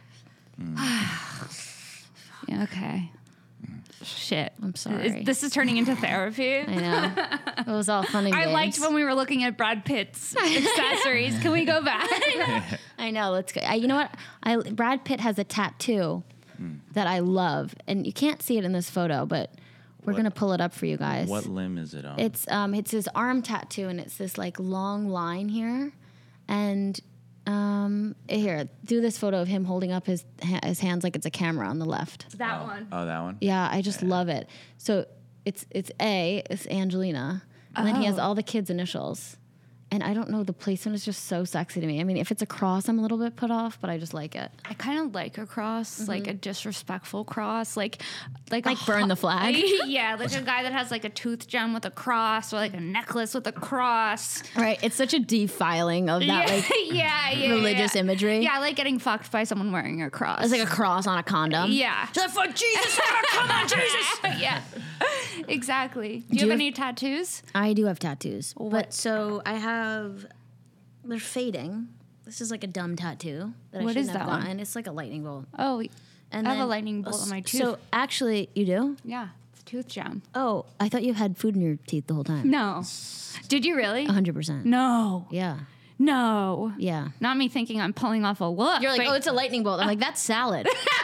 Yeah, okay. Shit. I'm sorry. Is- This is turning into therapy. I know. It was all fun and I games. liked when we were looking at Brad Pitt's accessories. Can we go back? I know. Let's go. I, you know what? I Brad Pitt has a tattoo that I love, and you can't see it in this photo, but we're What- gonna pull it up for you guys. What limb is it on? It's um, it's his arm tattoo, and it's this like long line here, and um, here, do this photo of him holding up his ha- his hands like it's a camera on the left. That one. Oh, that one? Yeah, I just love it. So it's it's A, it's Angelina, and then he has Oh. all the kids' initials. And I don't know, the placement is just so sexy to me. I mean, if it's a cross, I'm a little bit put off, but I just like it. I kind of like a cross, like a disrespectful cross, like like Like a burn ho- the flag? Yeah, like a guy that has like a tooth gem with a cross, or like a necklace with a cross. Right. It's such a defiling of that, yeah, like, yeah, yeah, religious yeah. immigry. Yeah, like getting fucked by someone wearing a cross. it's like a cross on a condom. yeah, She's like, for Jesus, come on, Jesus. yeah, exactly. Do you you have have- any tattoos? I do have tattoos. What? But so I have, they're fading. This is like a dumb tattoo that I What shouldn't is have that one? gotten. It's like a lightning bolt. Oh, And I have a then- lightning bolt on my tooth. So actually, you do? yeah, it's a tooth gem. Oh, I thought you had food in your teeth the whole time. No, did you really? one hundred percent. No, Yeah. no. Yeah. Not me thinking I'm pulling off a look. You're like, but- oh, it's a lightning bolt. I'm like, that's salad.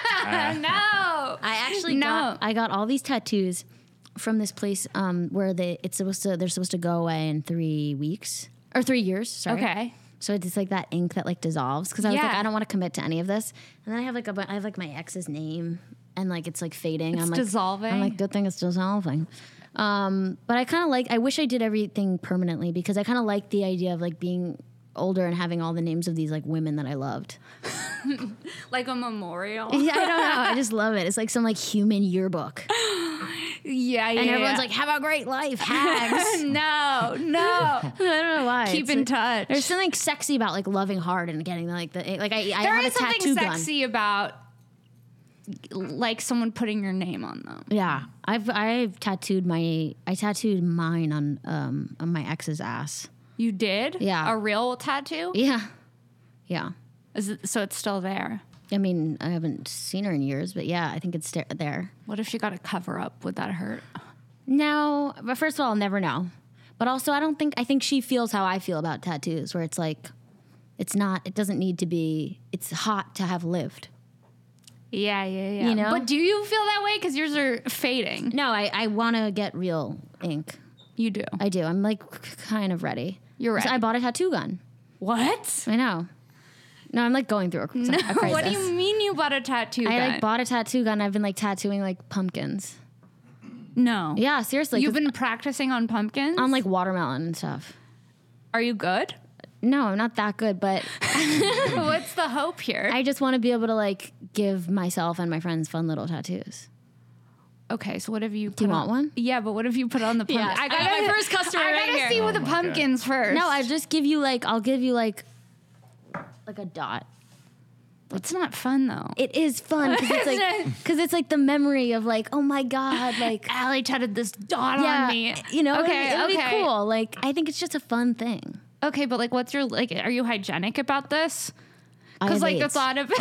no. I actually No. got I got all these tattoos from this place um, where they it's supposed to they're supposed to go away in three weeks or three years. Sorry. Okay. So it's like that ink that like dissolves because I was like Yeah. I don't want to commit to any of this. And then I have like a bu- I have like my ex's name and like it's like fading. It's I'm like dissolving? I'm like good thing it's dissolving. Um, but I kind of like I wish I did everything permanently because I kind of like the idea of like being older and having all the names of these like women that I loved. Like a memorial. Yeah, I don't know. I just love it. It's like some like human yearbook. Yeah, yeah. And everyone's yeah. like, have a great life, hags. no, no. I don't know why. Keep It's in like- touch. There's something sexy about like loving hard and getting like the like I, I There have is a something tattoo sexy about like someone putting your name on them. gun. Yeah, I've I've tattooed my I tattooed mine on um on my ex's ass. You did? Yeah. A real tattoo? Yeah, yeah. Is it, so it's still there. I mean, I haven't seen her in years, but yeah, I think it's sta- there. What if she got a cover up? Would that hurt? No, but first of all, I'll never know. But also, I don't think I think she feels how I feel about tattoos, where it's like, it's not. It doesn't need to be. It's hot to have lived. Yeah, yeah, yeah. You know? But do you feel that way? Because yours are fading. No, I I want to get real ink. You do. I do. I'm like kind of ready. You're So ready. I bought a tattoo gun. What? I know. No, I'm like going through a, a crisis. What do you mean you bought a tattoo I gun? like bought a tattoo gun. I've been like tattooing like pumpkins. no. Yeah, seriously. You've 'cause been practicing on pumpkins? on like watermelon and stuff. Are you good? No, I'm not that good, but What's the hope here? I just want to be able to like give myself and my friends fun little tattoos. Okay, so what have you put Do you on? want one? Yeah, but what have you put on the pumpkin? Yeah, I got my first customer I right gotta here. see Oh with the my God. pumpkins first. No, I just give you like I'll give you like like a dot. It's not fun though. It is fun because it's Isn't like it? because it's like the memory of like oh my god like Allie tatted this dot yeah on me. you know Okay, it'll, it'll okay. be cool. Like I think it's just a fun thing. Okay, but like, what's your like? Are you hygienic about this? I Because have like the AIDS. thought of.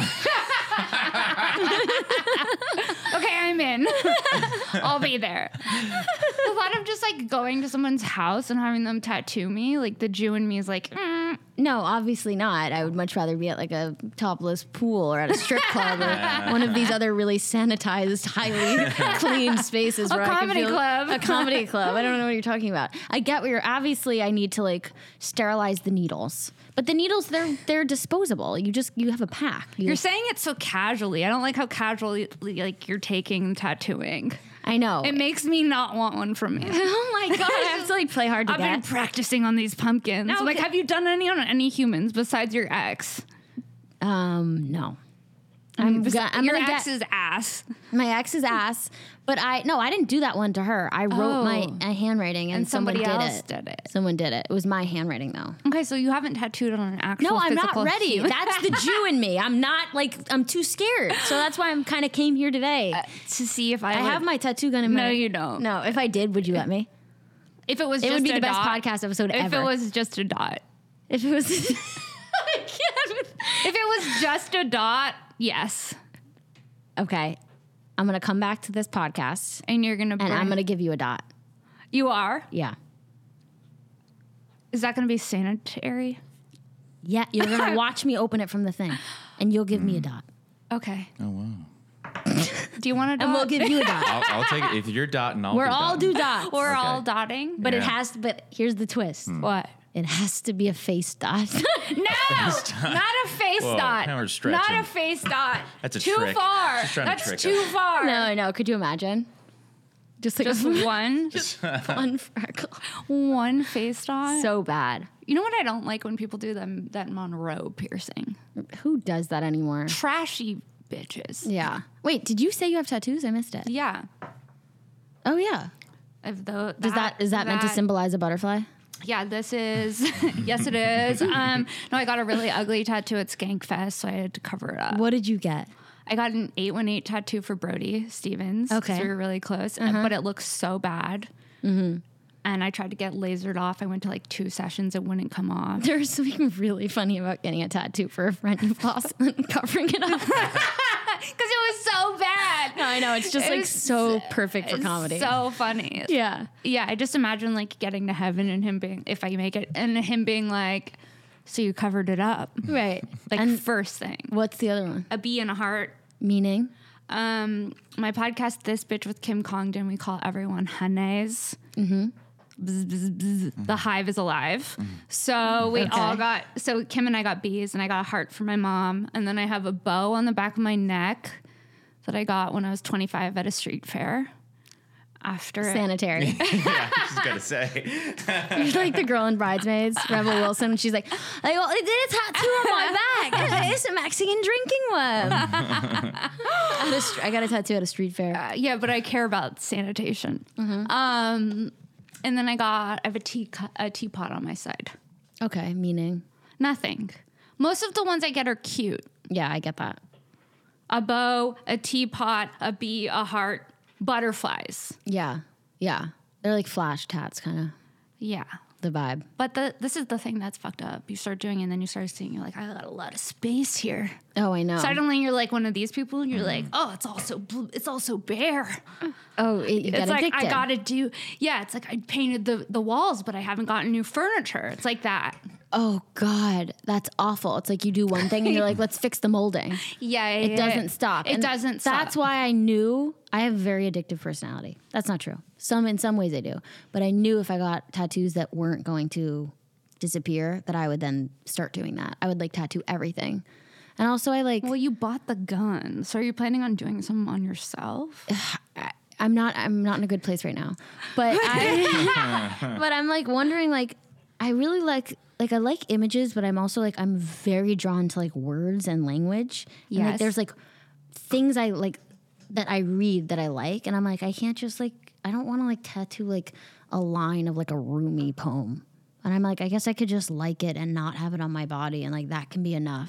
Okay, I'm in. I'll be there. The thought of just like going to someone's house and having them tattoo me, like the Jew in me is like, mm, No, obviously not. I would much rather be at like a topless pool or at a strip club or one of these other really sanitized, highly clean spaces. A where I can comedy feel- club. A comedy club. I don't know what you're talking about. I get what you're. Obviously, I need to like sterilize the needles, but the needles they're they're disposable. You just you have a pack. You- You're saying it so casually. I don't like how casually like you're taking tattooing. I know. It makes me not want one from you. Oh my god! I have to like play hard to I've been get. practicing on these pumpkins. No, like, okay. have you done any on any humans besides your ex? Um, no. I'm, I'm, go- I'm your gonna get ex's ass. my ex's ass, but I no, I didn't do that one to her. I wrote Oh. my uh, handwriting, and, And someone somebody did else it. did it. Someone did it. It was my handwriting though. Okay, so you haven't tattooed on an actual. No, I'm not physical ready. human. That's the Jew in me. I'm not like I'm too scared. So that's why I'm kind of came here today. to see if I. I would- have my tattoo gun in No, my. you don't. No, if I did, would you let me? If it was, It just would be a the best dot, podcast episode If ever. it was just a dot. If it was. I can't. If it was just a dot, yes. Okay, I'm gonna come back to this podcast, And you're gonna. and bring- I'm gonna give you a dot. You are. Yeah. Is that gonna be sanitary? Yeah, you're gonna watch me open it from the thing, and you'll give me a dot, Okay. Oh wow. Do you want a dot? and we'll give you a dot. I'll, I'll take it if you're dotting. I'll We're be all dotting. do dots, We're Okay. all dotting. but it Yeah. has. But here's the twist: What? it has to be a face dot. No, not a face Whoa, dot. now we're stretching. Not a face dot. That's a too trick. far. She's trying to That's trick too us. far. no, no. Could you imagine? Just like Just a one, one freckle. one face dot. So bad. You know what I don't like when people do them that Monroe piercing. Who does that anymore? Trashy bitches. Yeah. Wait, did you say you have tattoos? I missed it. Yeah. Oh yeah. If the, Does that is that, meant to symbolize a butterfly? Yeah, this is. Yes, it is. Um, no, I got a really ugly tattoo at Skankfest, so I had to cover it up. What did you get? I got an eight one eight tattoo for Brody Stevens. 'cause Okay. we were really close, uh, but it looks so bad. Mm-hmm. And I tried to get lasered off. I went to like two sessions. It wouldn't come off. There's something really funny about getting a tattoo for a friend you've lost and covering it up. Because it was so bad. No, I know. It's just It like was so perfect for It's comedy. So funny. yeah. Yeah, I just imagine like getting to heaven and him being, if I make it, and him being like, so you covered it up. Right. Like and first thing. what's the other one? A bee and a heart. Meaning? Um, my podcast, This Bitch with Kim Congdon, we call everyone Hanes. Mm-hmm. Bzz, bzz, bzz. The hive is alive. So we Okay. all got, so Kim and I got bees, and I got a heart for my mom. And then I have a bow on the back of my neck that I got when I was twenty-five at a street fair. After it. Sanitary. Yeah, I was gonna say. You're like the girl in Bridesmaids, Rebel Wilson. And she's like, I got I did a tattoo on my back. It's a Mexican drinking one. At a str- I got a tattoo at a street fair. Uh, yeah, but I care about sanitation. Mm-hmm. Um, and then I got, I have a, tea, cu- a teapot on my side. Okay, meaning. Nothing. Most of the ones I get are cute. Yeah, I get that. A bow, a teapot, a bee, a heart, butterflies. Yeah, yeah. They're like flash tats, kind of Yeah. the vibe. But the this is the thing that's fucked up. You start doing it and then you start seeing, you're like, I got a lot of space here. Oh, I know. Suddenly you're like one of these people and you're like, oh, it's also blue, it's also bare. oh, it, you It's get like, addicted. I gotta do, yeah, it's like I painted the, the walls, but I haven't gotten new furniture. It's like that. Oh God, that's awful. It's like you do one thing and you're like, let's fix the molding. Yeah, It doesn't stop. It And doesn't That's stop. why I knew I have a very addictive personality. That's not true. Some in some ways I do, but I knew if I got tattoos that weren't going to disappear, that I would then start doing that. I would like tattoo everything, and also I like. Well, you bought the gun, so are you planning on doing some on yourself? I, I'm not. I'm not in a good place right now, but I. but I'm like wondering, like, I really like. Like I like images, but I'm also like I'm very drawn to like words and language. And like Yes. there's like things I like that I read that I like, and I'm like I can't just like I don't want to like tattoo like a line of like a Rumi poem. And I'm like I guess I could just like it and not have it on my body, and like that can be enough.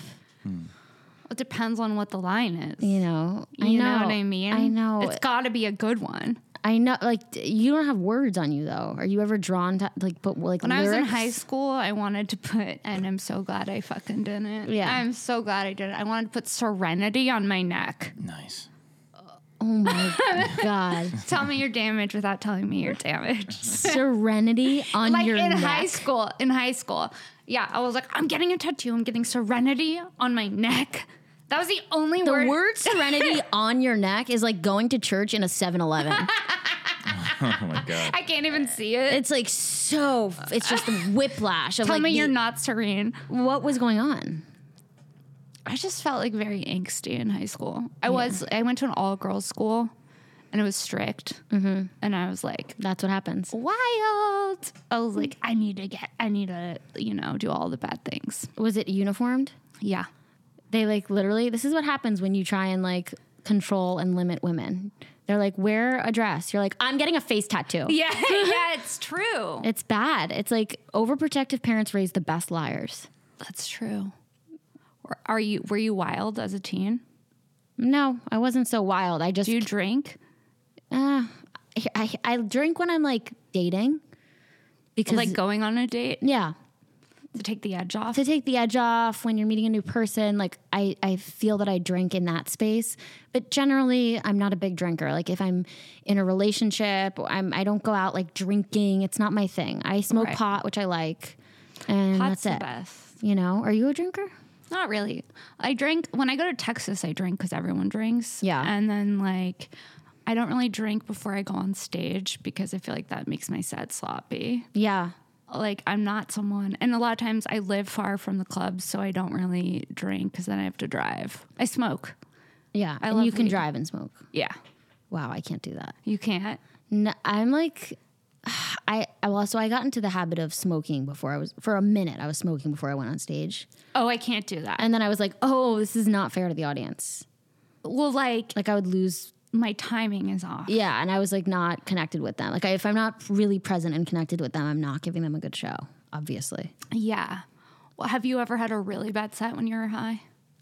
It depends on what the line is. You know, I You know know what I mean? I know. It's got to be a good one. I know. Like d- you don't have words on you though. Are you ever drawn to like put like When I was in lyrics? high school, I wanted to put, and I'm so glad I fucking didn't. Yeah. I'm so glad I did it. I wanted to put Serenity on my neck. Nice. Oh my God. Tell me you're damaged without telling me you're damaged. Serenity on like your in neck. high school, in high school, Yeah, I was like, I'm getting a tattoo. I'm getting serenity on my neck. That was the only The word. word serenity on your neck is like going to church in a seven eleven. Oh my god. I can't even see it. It's like so, it's just the whiplash of Tell like, me the- you're not serene. what was going on? I just felt like very angsty in high school. I was, I went to an all girls school and it was strict. Mm-hmm. And I was like, That's what happens. wild. I was like, I need to get, I need to, you know, do all the bad things. Was it uniformed? Yeah. They like literally, this is what happens when you try and like control and limit women. They're like, wear a dress. You're like, I'm getting a face tattoo. Yeah, yeah, it's true. It's bad. It's like overprotective parents raise the best liars. That's true. Or Are you, were you wild as a teen? No, I wasn't so wild. I just, Do you drink? uh, I, I, I drink when I'm like dating. Because, Like going on a date yeah, to take the edge off? to take the edge off when you're meeting a new person. Like I, I feel that I drink in that space, but generally I'm not a big drinker. Like if I'm in a relationship, I'm, I don't go out like drinking. It's not my thing. I smoke Right. pot, which I like, and Pot's that's the it. best. You know, are you a drinker? Not really. I drink when I go to Texas. I drink because everyone drinks. Yeah. and then like I don't really drink before I go on stage because I feel like that makes my set sloppy. Yeah. Like I'm not someone, and a lot of times I live far from the clubs, so I don't really drink because then I have to drive. I smoke. Yeah. I and love you can weed. drive and smoke. Yeah, Wow. I can't do that. you can't. No, I'm like, I, well, so I got into the habit of smoking before I was, for a minute, I was smoking before I went on stage. Oh, I can't do that. And then I was like, oh, this is not fair to the audience. Well, like Like I would lose, my timing is off. yeah. And I was like not connected with them. Like I, if I'm not really present and connected with them, I'm not giving them a good show, obviously. Yeah. Well, have you ever had a really bad set when you were high?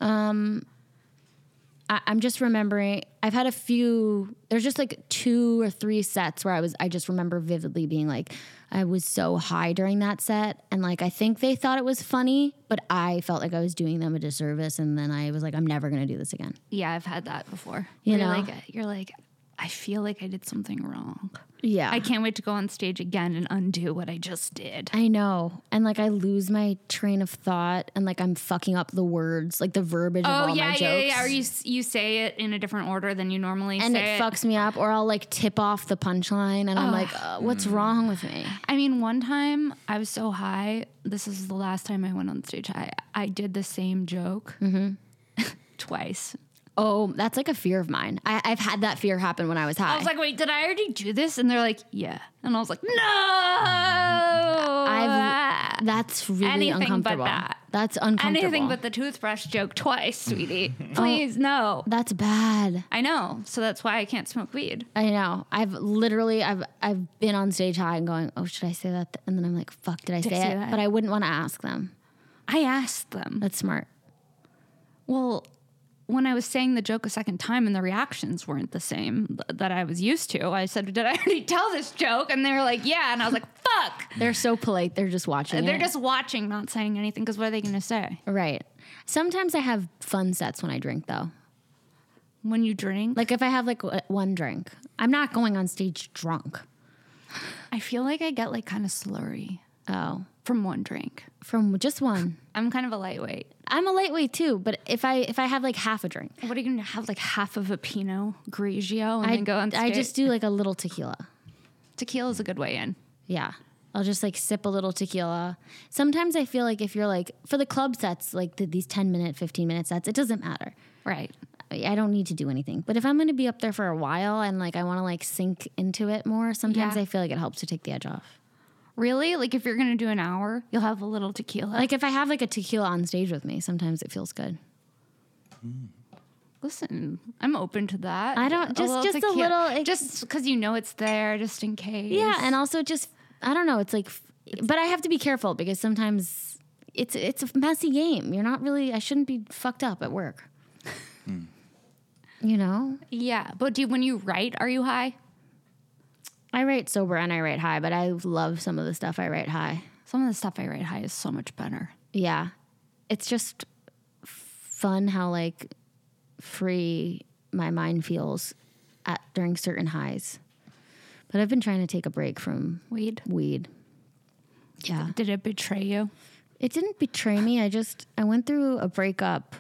I, I'm just remembering, I've had a few, there's just like two or three sets where I was, I just remember vividly being like, I was so high during that set. And like, I think they thought it was funny, but I felt like I was doing them a disservice. And then I was like, I'm never going to do this again. Yeah, I've had that before. You You're know? like, you're like, I feel like I did something wrong. Yeah. I can't wait to go on stage again and undo what I just did. I know. And like, I lose my train of thought and like, I'm fucking up the words, like the verbiage of Oh all yeah, my jokes. yeah, yeah. Or you s- you say it in a different order than you normally and say it fucks me up, or I'll like tip off the punchline and I'm like, uh, what's wrong with me? I mean, one time I was so high. This is the last time I went on stage high. I did the same joke twice. Oh, that's like a fear of mine. I, I've had that fear happen when I was high. I was like, wait, did I already do this? And they're like, yeah. And I was like, no. I've, that's really Anything but uncomfortable. that. That's uncomfortable. Anything but the toothbrush joke twice, sweetie. Please, no. That's bad. I know. So that's why I can't smoke weed. I know. I've literally, I've, I've been on stage high and going, oh, should I say that? And then I'm like, fuck, did I Did say I say it? that? But I wouldn't want to ask them. I asked them. That's smart. Well, when I was saying the joke a second time and the reactions weren't the same th- that I was used to, I said, did I already tell this joke? And they were like, yeah. And I was like, fuck. They're so polite. They're just watching. They're it. just watching, not saying anything, because what are they going to say? right. Sometimes I have fun sets when I drink, though. When you drink, Like if I have like w- one drink, I'm not going on stage drunk. I feel like I get like kind of slurry Oh, from one drink. from just one. I'm kind of a lightweight. I'm a lightweight too, but if I if I have like half a drink, What are you going to have, like half of a Pinot Grigio and I then go on stage? I just do like a little tequila. Tequila is a good way in. Yeah. I'll just like sip a little tequila. Sometimes I feel like if you're like for the club sets, like the, these ten minute, fifteen minute sets, it doesn't matter. Right. I I don't need to do anything. But if I'm going to be up there for a while and like I want to like sink into it more, sometimes Yeah. I feel like it helps to take the edge off. Really? Like if you're going to do an hour, you'll have a little tequila. Like if I have like a tequila on stage with me, sometimes it feels good. Listen, I'm open to that. I don't- just- just a tequila. little- it- just because you know it's there, just in case. Yeah, and also just I don't know, it's like but I have to be careful because sometimes it's it's a messy game. You're not really I shouldn't be fucked up at work. You know? yeah. But do you, when you write, are you high? I write sober and I write high, but I love some of the stuff I write high. Some of the stuff I write high is so much better. Yeah. It's just fun how like free my mind feels at during certain highs. But I've been trying to take a break from Weed. weed. Yeah. Did it betray you? It didn't betray me. I just I went through a breakup,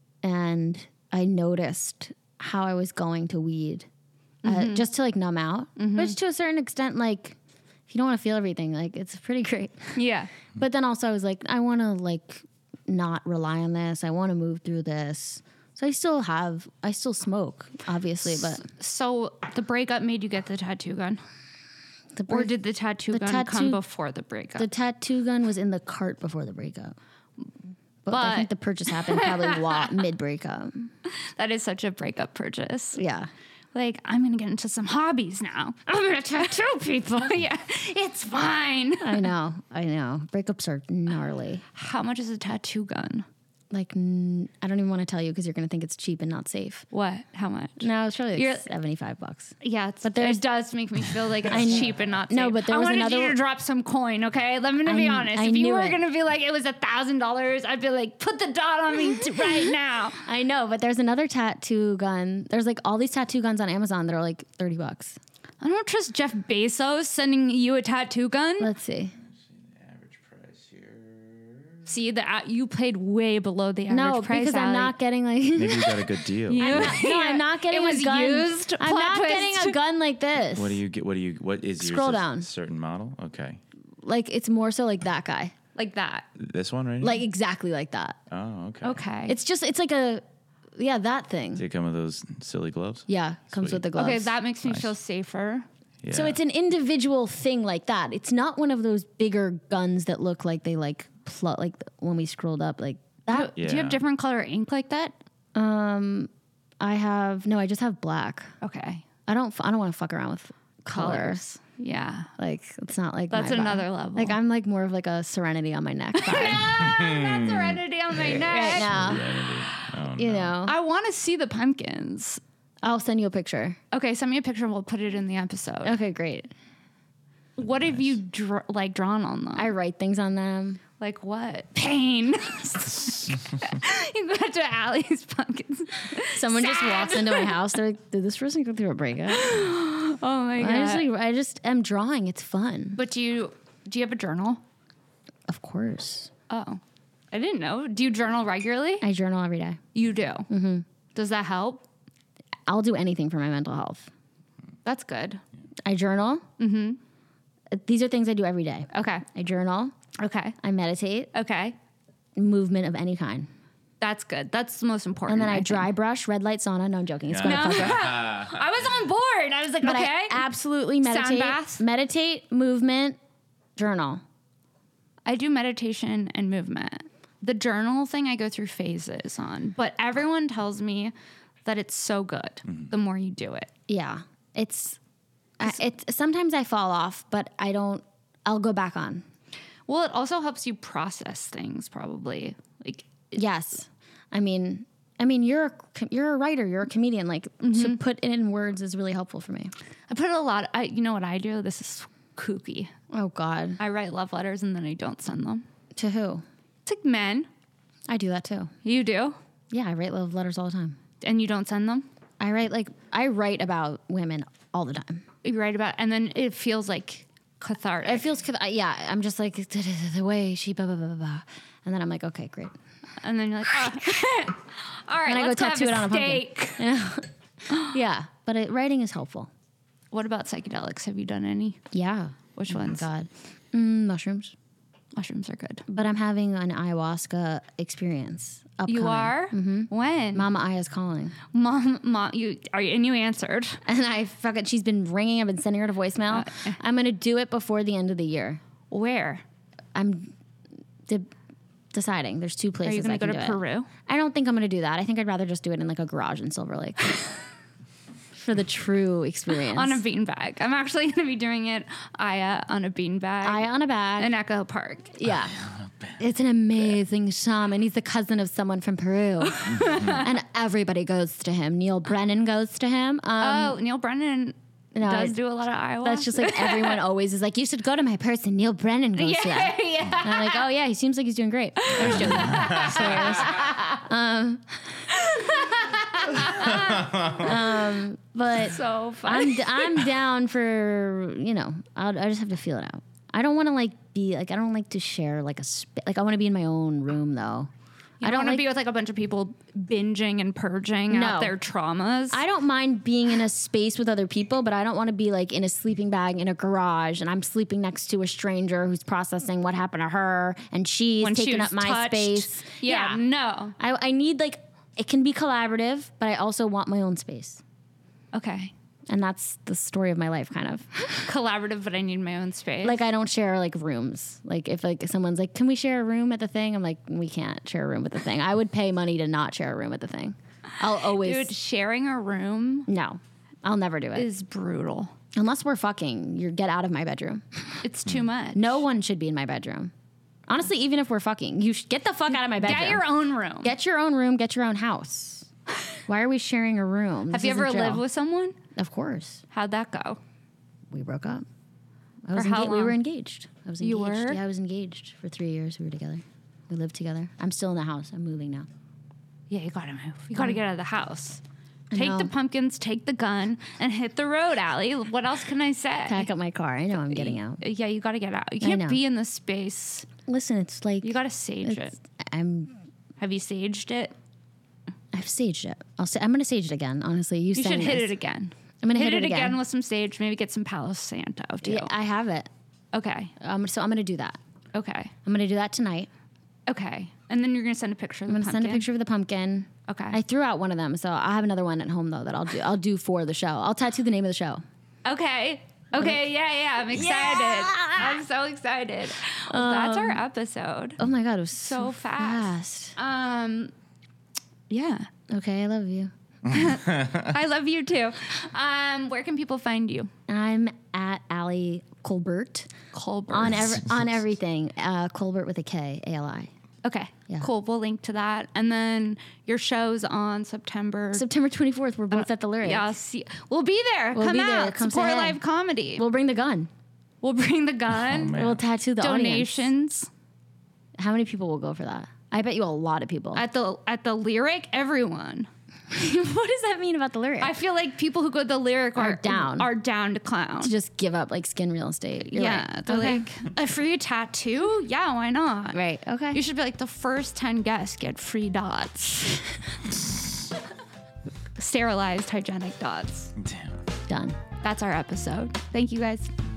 and I noticed how I was going to weed, mm-hmm. uh, just to like numb out, mm-hmm. which to a certain extent, like if you don't want to feel everything, like it's pretty great. Yeah. But then also I was like, I want to like not rely on this. I want to move through this. So I still have, I still smoke, obviously, but So the breakup made you get the tattoo gun? the Or break- did the tattoo the gun tattoo- come before the breakup? the tattoo gun was in the cart before the breakup. But, I But- think the purchase happened probably wa- mid breakup. That is such a breakup purchase. Yeah. Like, I'm going to get into some hobbies now. I'm going to tattoo people. Yeah, it's fine. I know. I know. Breakups are gnarly. How much is a tattoo gun? Like, n- I don't even want to tell you because you're going to think it's cheap and not safe. What? How much? No, it's probably like You're- seventy-five bucks. Yeah, it's, But but there's- it does make me feel like it's I kn- cheap and not safe. No, but there I was wanted another you to one- drop some coin, okay? I'm going to I be kn- honest. I if you knew were it. going to be like, it was a thousand dollars, I'd be like, put the dot on me t- right now. I know, but there's another tattoo gun. There's like all these tattoo guns on Amazon that are like thirty bucks. I don't trust Jeff Bezos sending you a tattoo gun. Let's see. Average price here. See, the uh, you paid way below the average No, price. because I'm Allie. not getting like. Maybe you got a good deal. You- No, I'm not getting It was a gun. used. I'm Plot not twist. getting a gun like this. What do you get? What do you? What is yours? Scroll a down. Certain model. Okay. Like it's more so like that guy. like that. This one right here. Like exactly like that. Oh, okay. Okay. It's just it's like a yeah that thing. Does it come with those silly gloves? Yeah, comes Sweet. with the gloves. okay, that makes me Nice. feel safer. Yeah. So it's an individual thing like that. It's not one of those bigger guns that look like they like pl- like when we scrolled up like that. Yeah. Do you have different color ink like that? Um, I have no. I just have black. Okay. I don't. f- I don't want to fuck around with color. Colors. Yeah. Like it's not like That's my vibe. another level. Like I'm like more of like a Serenity on my neck vibe That's serenity on my neck. right now. Serenity. Oh, You no. know, I want to see the pumpkins. I'll send you a picture. Okay, send me a picture and we'll put it in the episode. Okay, great. What have you dr- like drawn on them? I write things on them. like what? Pain. You go to Allie's pumpkins. Someone just walks into my house. They're like, "Did this person go through a breakup?" Oh my god. I just, like, I just am drawing. It's fun. But do you do you have a journal? Of course, Oh, I didn't know. Do you journal regularly? I journal every day. You do. Mm-hmm. Does that help? I'll do anything for my mental health. That's good. I journal. Mm-hmm. These are things I do every day. Okay. I journal. Okay. I meditate. Okay. Movement of any kind. That's good. That's the most important. And then I, think. dry brush, red light sauna. No, I'm joking. It's Yeah. going to No. I was on board. I was like, But okay. I absolutely Sound meditate. bath? Meditate, movement, journal. I do meditation and movement. The journal thing I go through phases on, but everyone tells me that it's so good the more you do it. Yeah, it's I, it's sometimes I fall off, but I don't. I'll go back on. Well, it also helps you process things probably. Like Yes, I mean, I mean, you're a, co- you're a writer, you're a comedian. Like to put it in words is really helpful for me. I put a lot I you know what I do? This is kooky. Oh God, I write love letters and then I don't send them. to who? It's like men. I do that too. You do? Yeah, I write love letters all the time. And you don't send them? I write like I write about women all the time. You write about and then it feels like cathartic. It feels cath- yeah. I'm just like the way she blah blah blah blah, blah. And then I'm like, okay, great. And then you're like, oh. All right, And I go let's go tattoo have it a on a pumpkin. steak. Yeah, but it, writing is helpful. What about psychedelics? Have you done any? Yeah. Which Oh my ones? God. Mm, mushrooms. Mushrooms are good. But I'm having an ayahuasca experience. Upcoming. You are? Mm-hmm. When? Mama Aya's calling. Mom, mom, you are you, and you answered. And I fucking, she's been ringing. I've been sending her to voicemail. Uh, I'm going to do it before the end of the year. Where? I'm de- deciding. There's two Are places you going I to go can to do it. Peru? I don't think I'm going to do that. I think I'd rather just do it in like a garage in Silver Lake. For the true experience. On a beanbag. I'm actually going to be doing it Aya on a beanbag Aya on a bag. in Echo Park. Yeah. It's an amazing shaman. He's the cousin of someone from Peru. And everybody goes to him. Neil Brennan goes to him. Um, Oh, Neil Brennan no, does it- do a lot of ayahuasca. That's just like everyone always is like, you should go to my person. Neil Brennan goes to yeah, that. yeah. And I'm like, oh yeah, he seems like he's doing great. I was joking. Serious. Um, um, but So funny. I'm I'm down for, you know, I'll, I just have to feel it out. I don't want to like be like I don't like to share like a sp- like I want to be in my own room though. You I don't don't want to like, be with like a bunch of people binging and purging No. out their traumas. I don't mind being in a space with other people, but I don't want to be like in a sleeping bag in a garage and I'm sleeping next to a stranger who's processing what happened to her and she's When she taking was up my touched. space. Yeah, no. I, I need like it can be collaborative, but I also want my own space. Okay. And that's the story of my life, kind of. Collaborative, but I need my own space. Like I don't share like rooms. Like if like someone's like, "Can we share a room at the thing?" I'm like, "We can't share a room at the thing." I would pay money to not share a room at the thing. I'll always dude, sharing a room no. I'll never do it is brutal. unless we're fucking. You get out of my bedroom. It's too much. No one should be in my bedroom. Honestly, even if we're fucking, you should get the fuck out of my bedroom. Get your own room. Get your own room. Get your own house. Why are we sharing a room? Have This you ever isn't jail. lived with someone? Of course. How'd that go? We broke up. I was For how enga- We long? were engaged. I was engaged. You were? Yeah, I was engaged for three years. We were together. We lived together. I'm still in the house. I'm moving now. Yeah, you gotta move. You gotta get out of the house. I Take know. the pumpkins, take the gun, and hit the road, Allie. What else can I say? Pack up my car. I know I'm getting out. Yeah, you gotta get out. You I can't know. be in this space. Listen, it's like You gotta sage it. it's, I'm. Have you saged it? I've saged it. I'll say I'm gonna sage it again. Honestly, you, You saying should hit this. it again. I'm gonna hit, hit it it again. again. with some sage. Maybe get some Palo Santo too. Yeah, I have it. Okay. Um, so I'm gonna do that. Okay. I'm gonna do that tonight. Okay. And then you're gonna send a picture of I'm the gonna send a pumpkin? picture of the pumpkin. Okay. I threw out one of them, so I have another one at home though that I'll do. I'll do for the show. I'll tattoo the name of the show. Okay. Okay. Yeah, yeah. I'm excited. I'm so excited. Well, that's our episode. Oh my god, it was so, So fast. fast. Um. Yeah. Okay, I love you. I love you too. Um. Where can people find you? I'm at Allie Colbert Colbert. on every, on everything. Uh, Colbert with a K, A L I. Okay. Yeah. Cool. We'll link to that, and then your show's on September. September twenty-fourth, we're both at the Lyric. Yeah. I'll see. We'll be there. We'll Come be there. out. Come say Support hi. live comedy. We'll, We'll bring the gun. we'll bring the gun. Oh, man. We'll tattoo the audience. Donations How many people will go for that? I bet you a lot of people. at the at the Lyric. Everyone. what does that mean about the Lyric? I feel like people who go to the Lyric are, Are down. Are down to clown. to just give up like skin real estate. You're yeah, right. they're Okay. like a free tattoo. Yeah, why not? Right. Okay. You should be like the first ten guests get free dots, sterilized hygienic dots. Damn. Done. That's our episode. Thank you guys.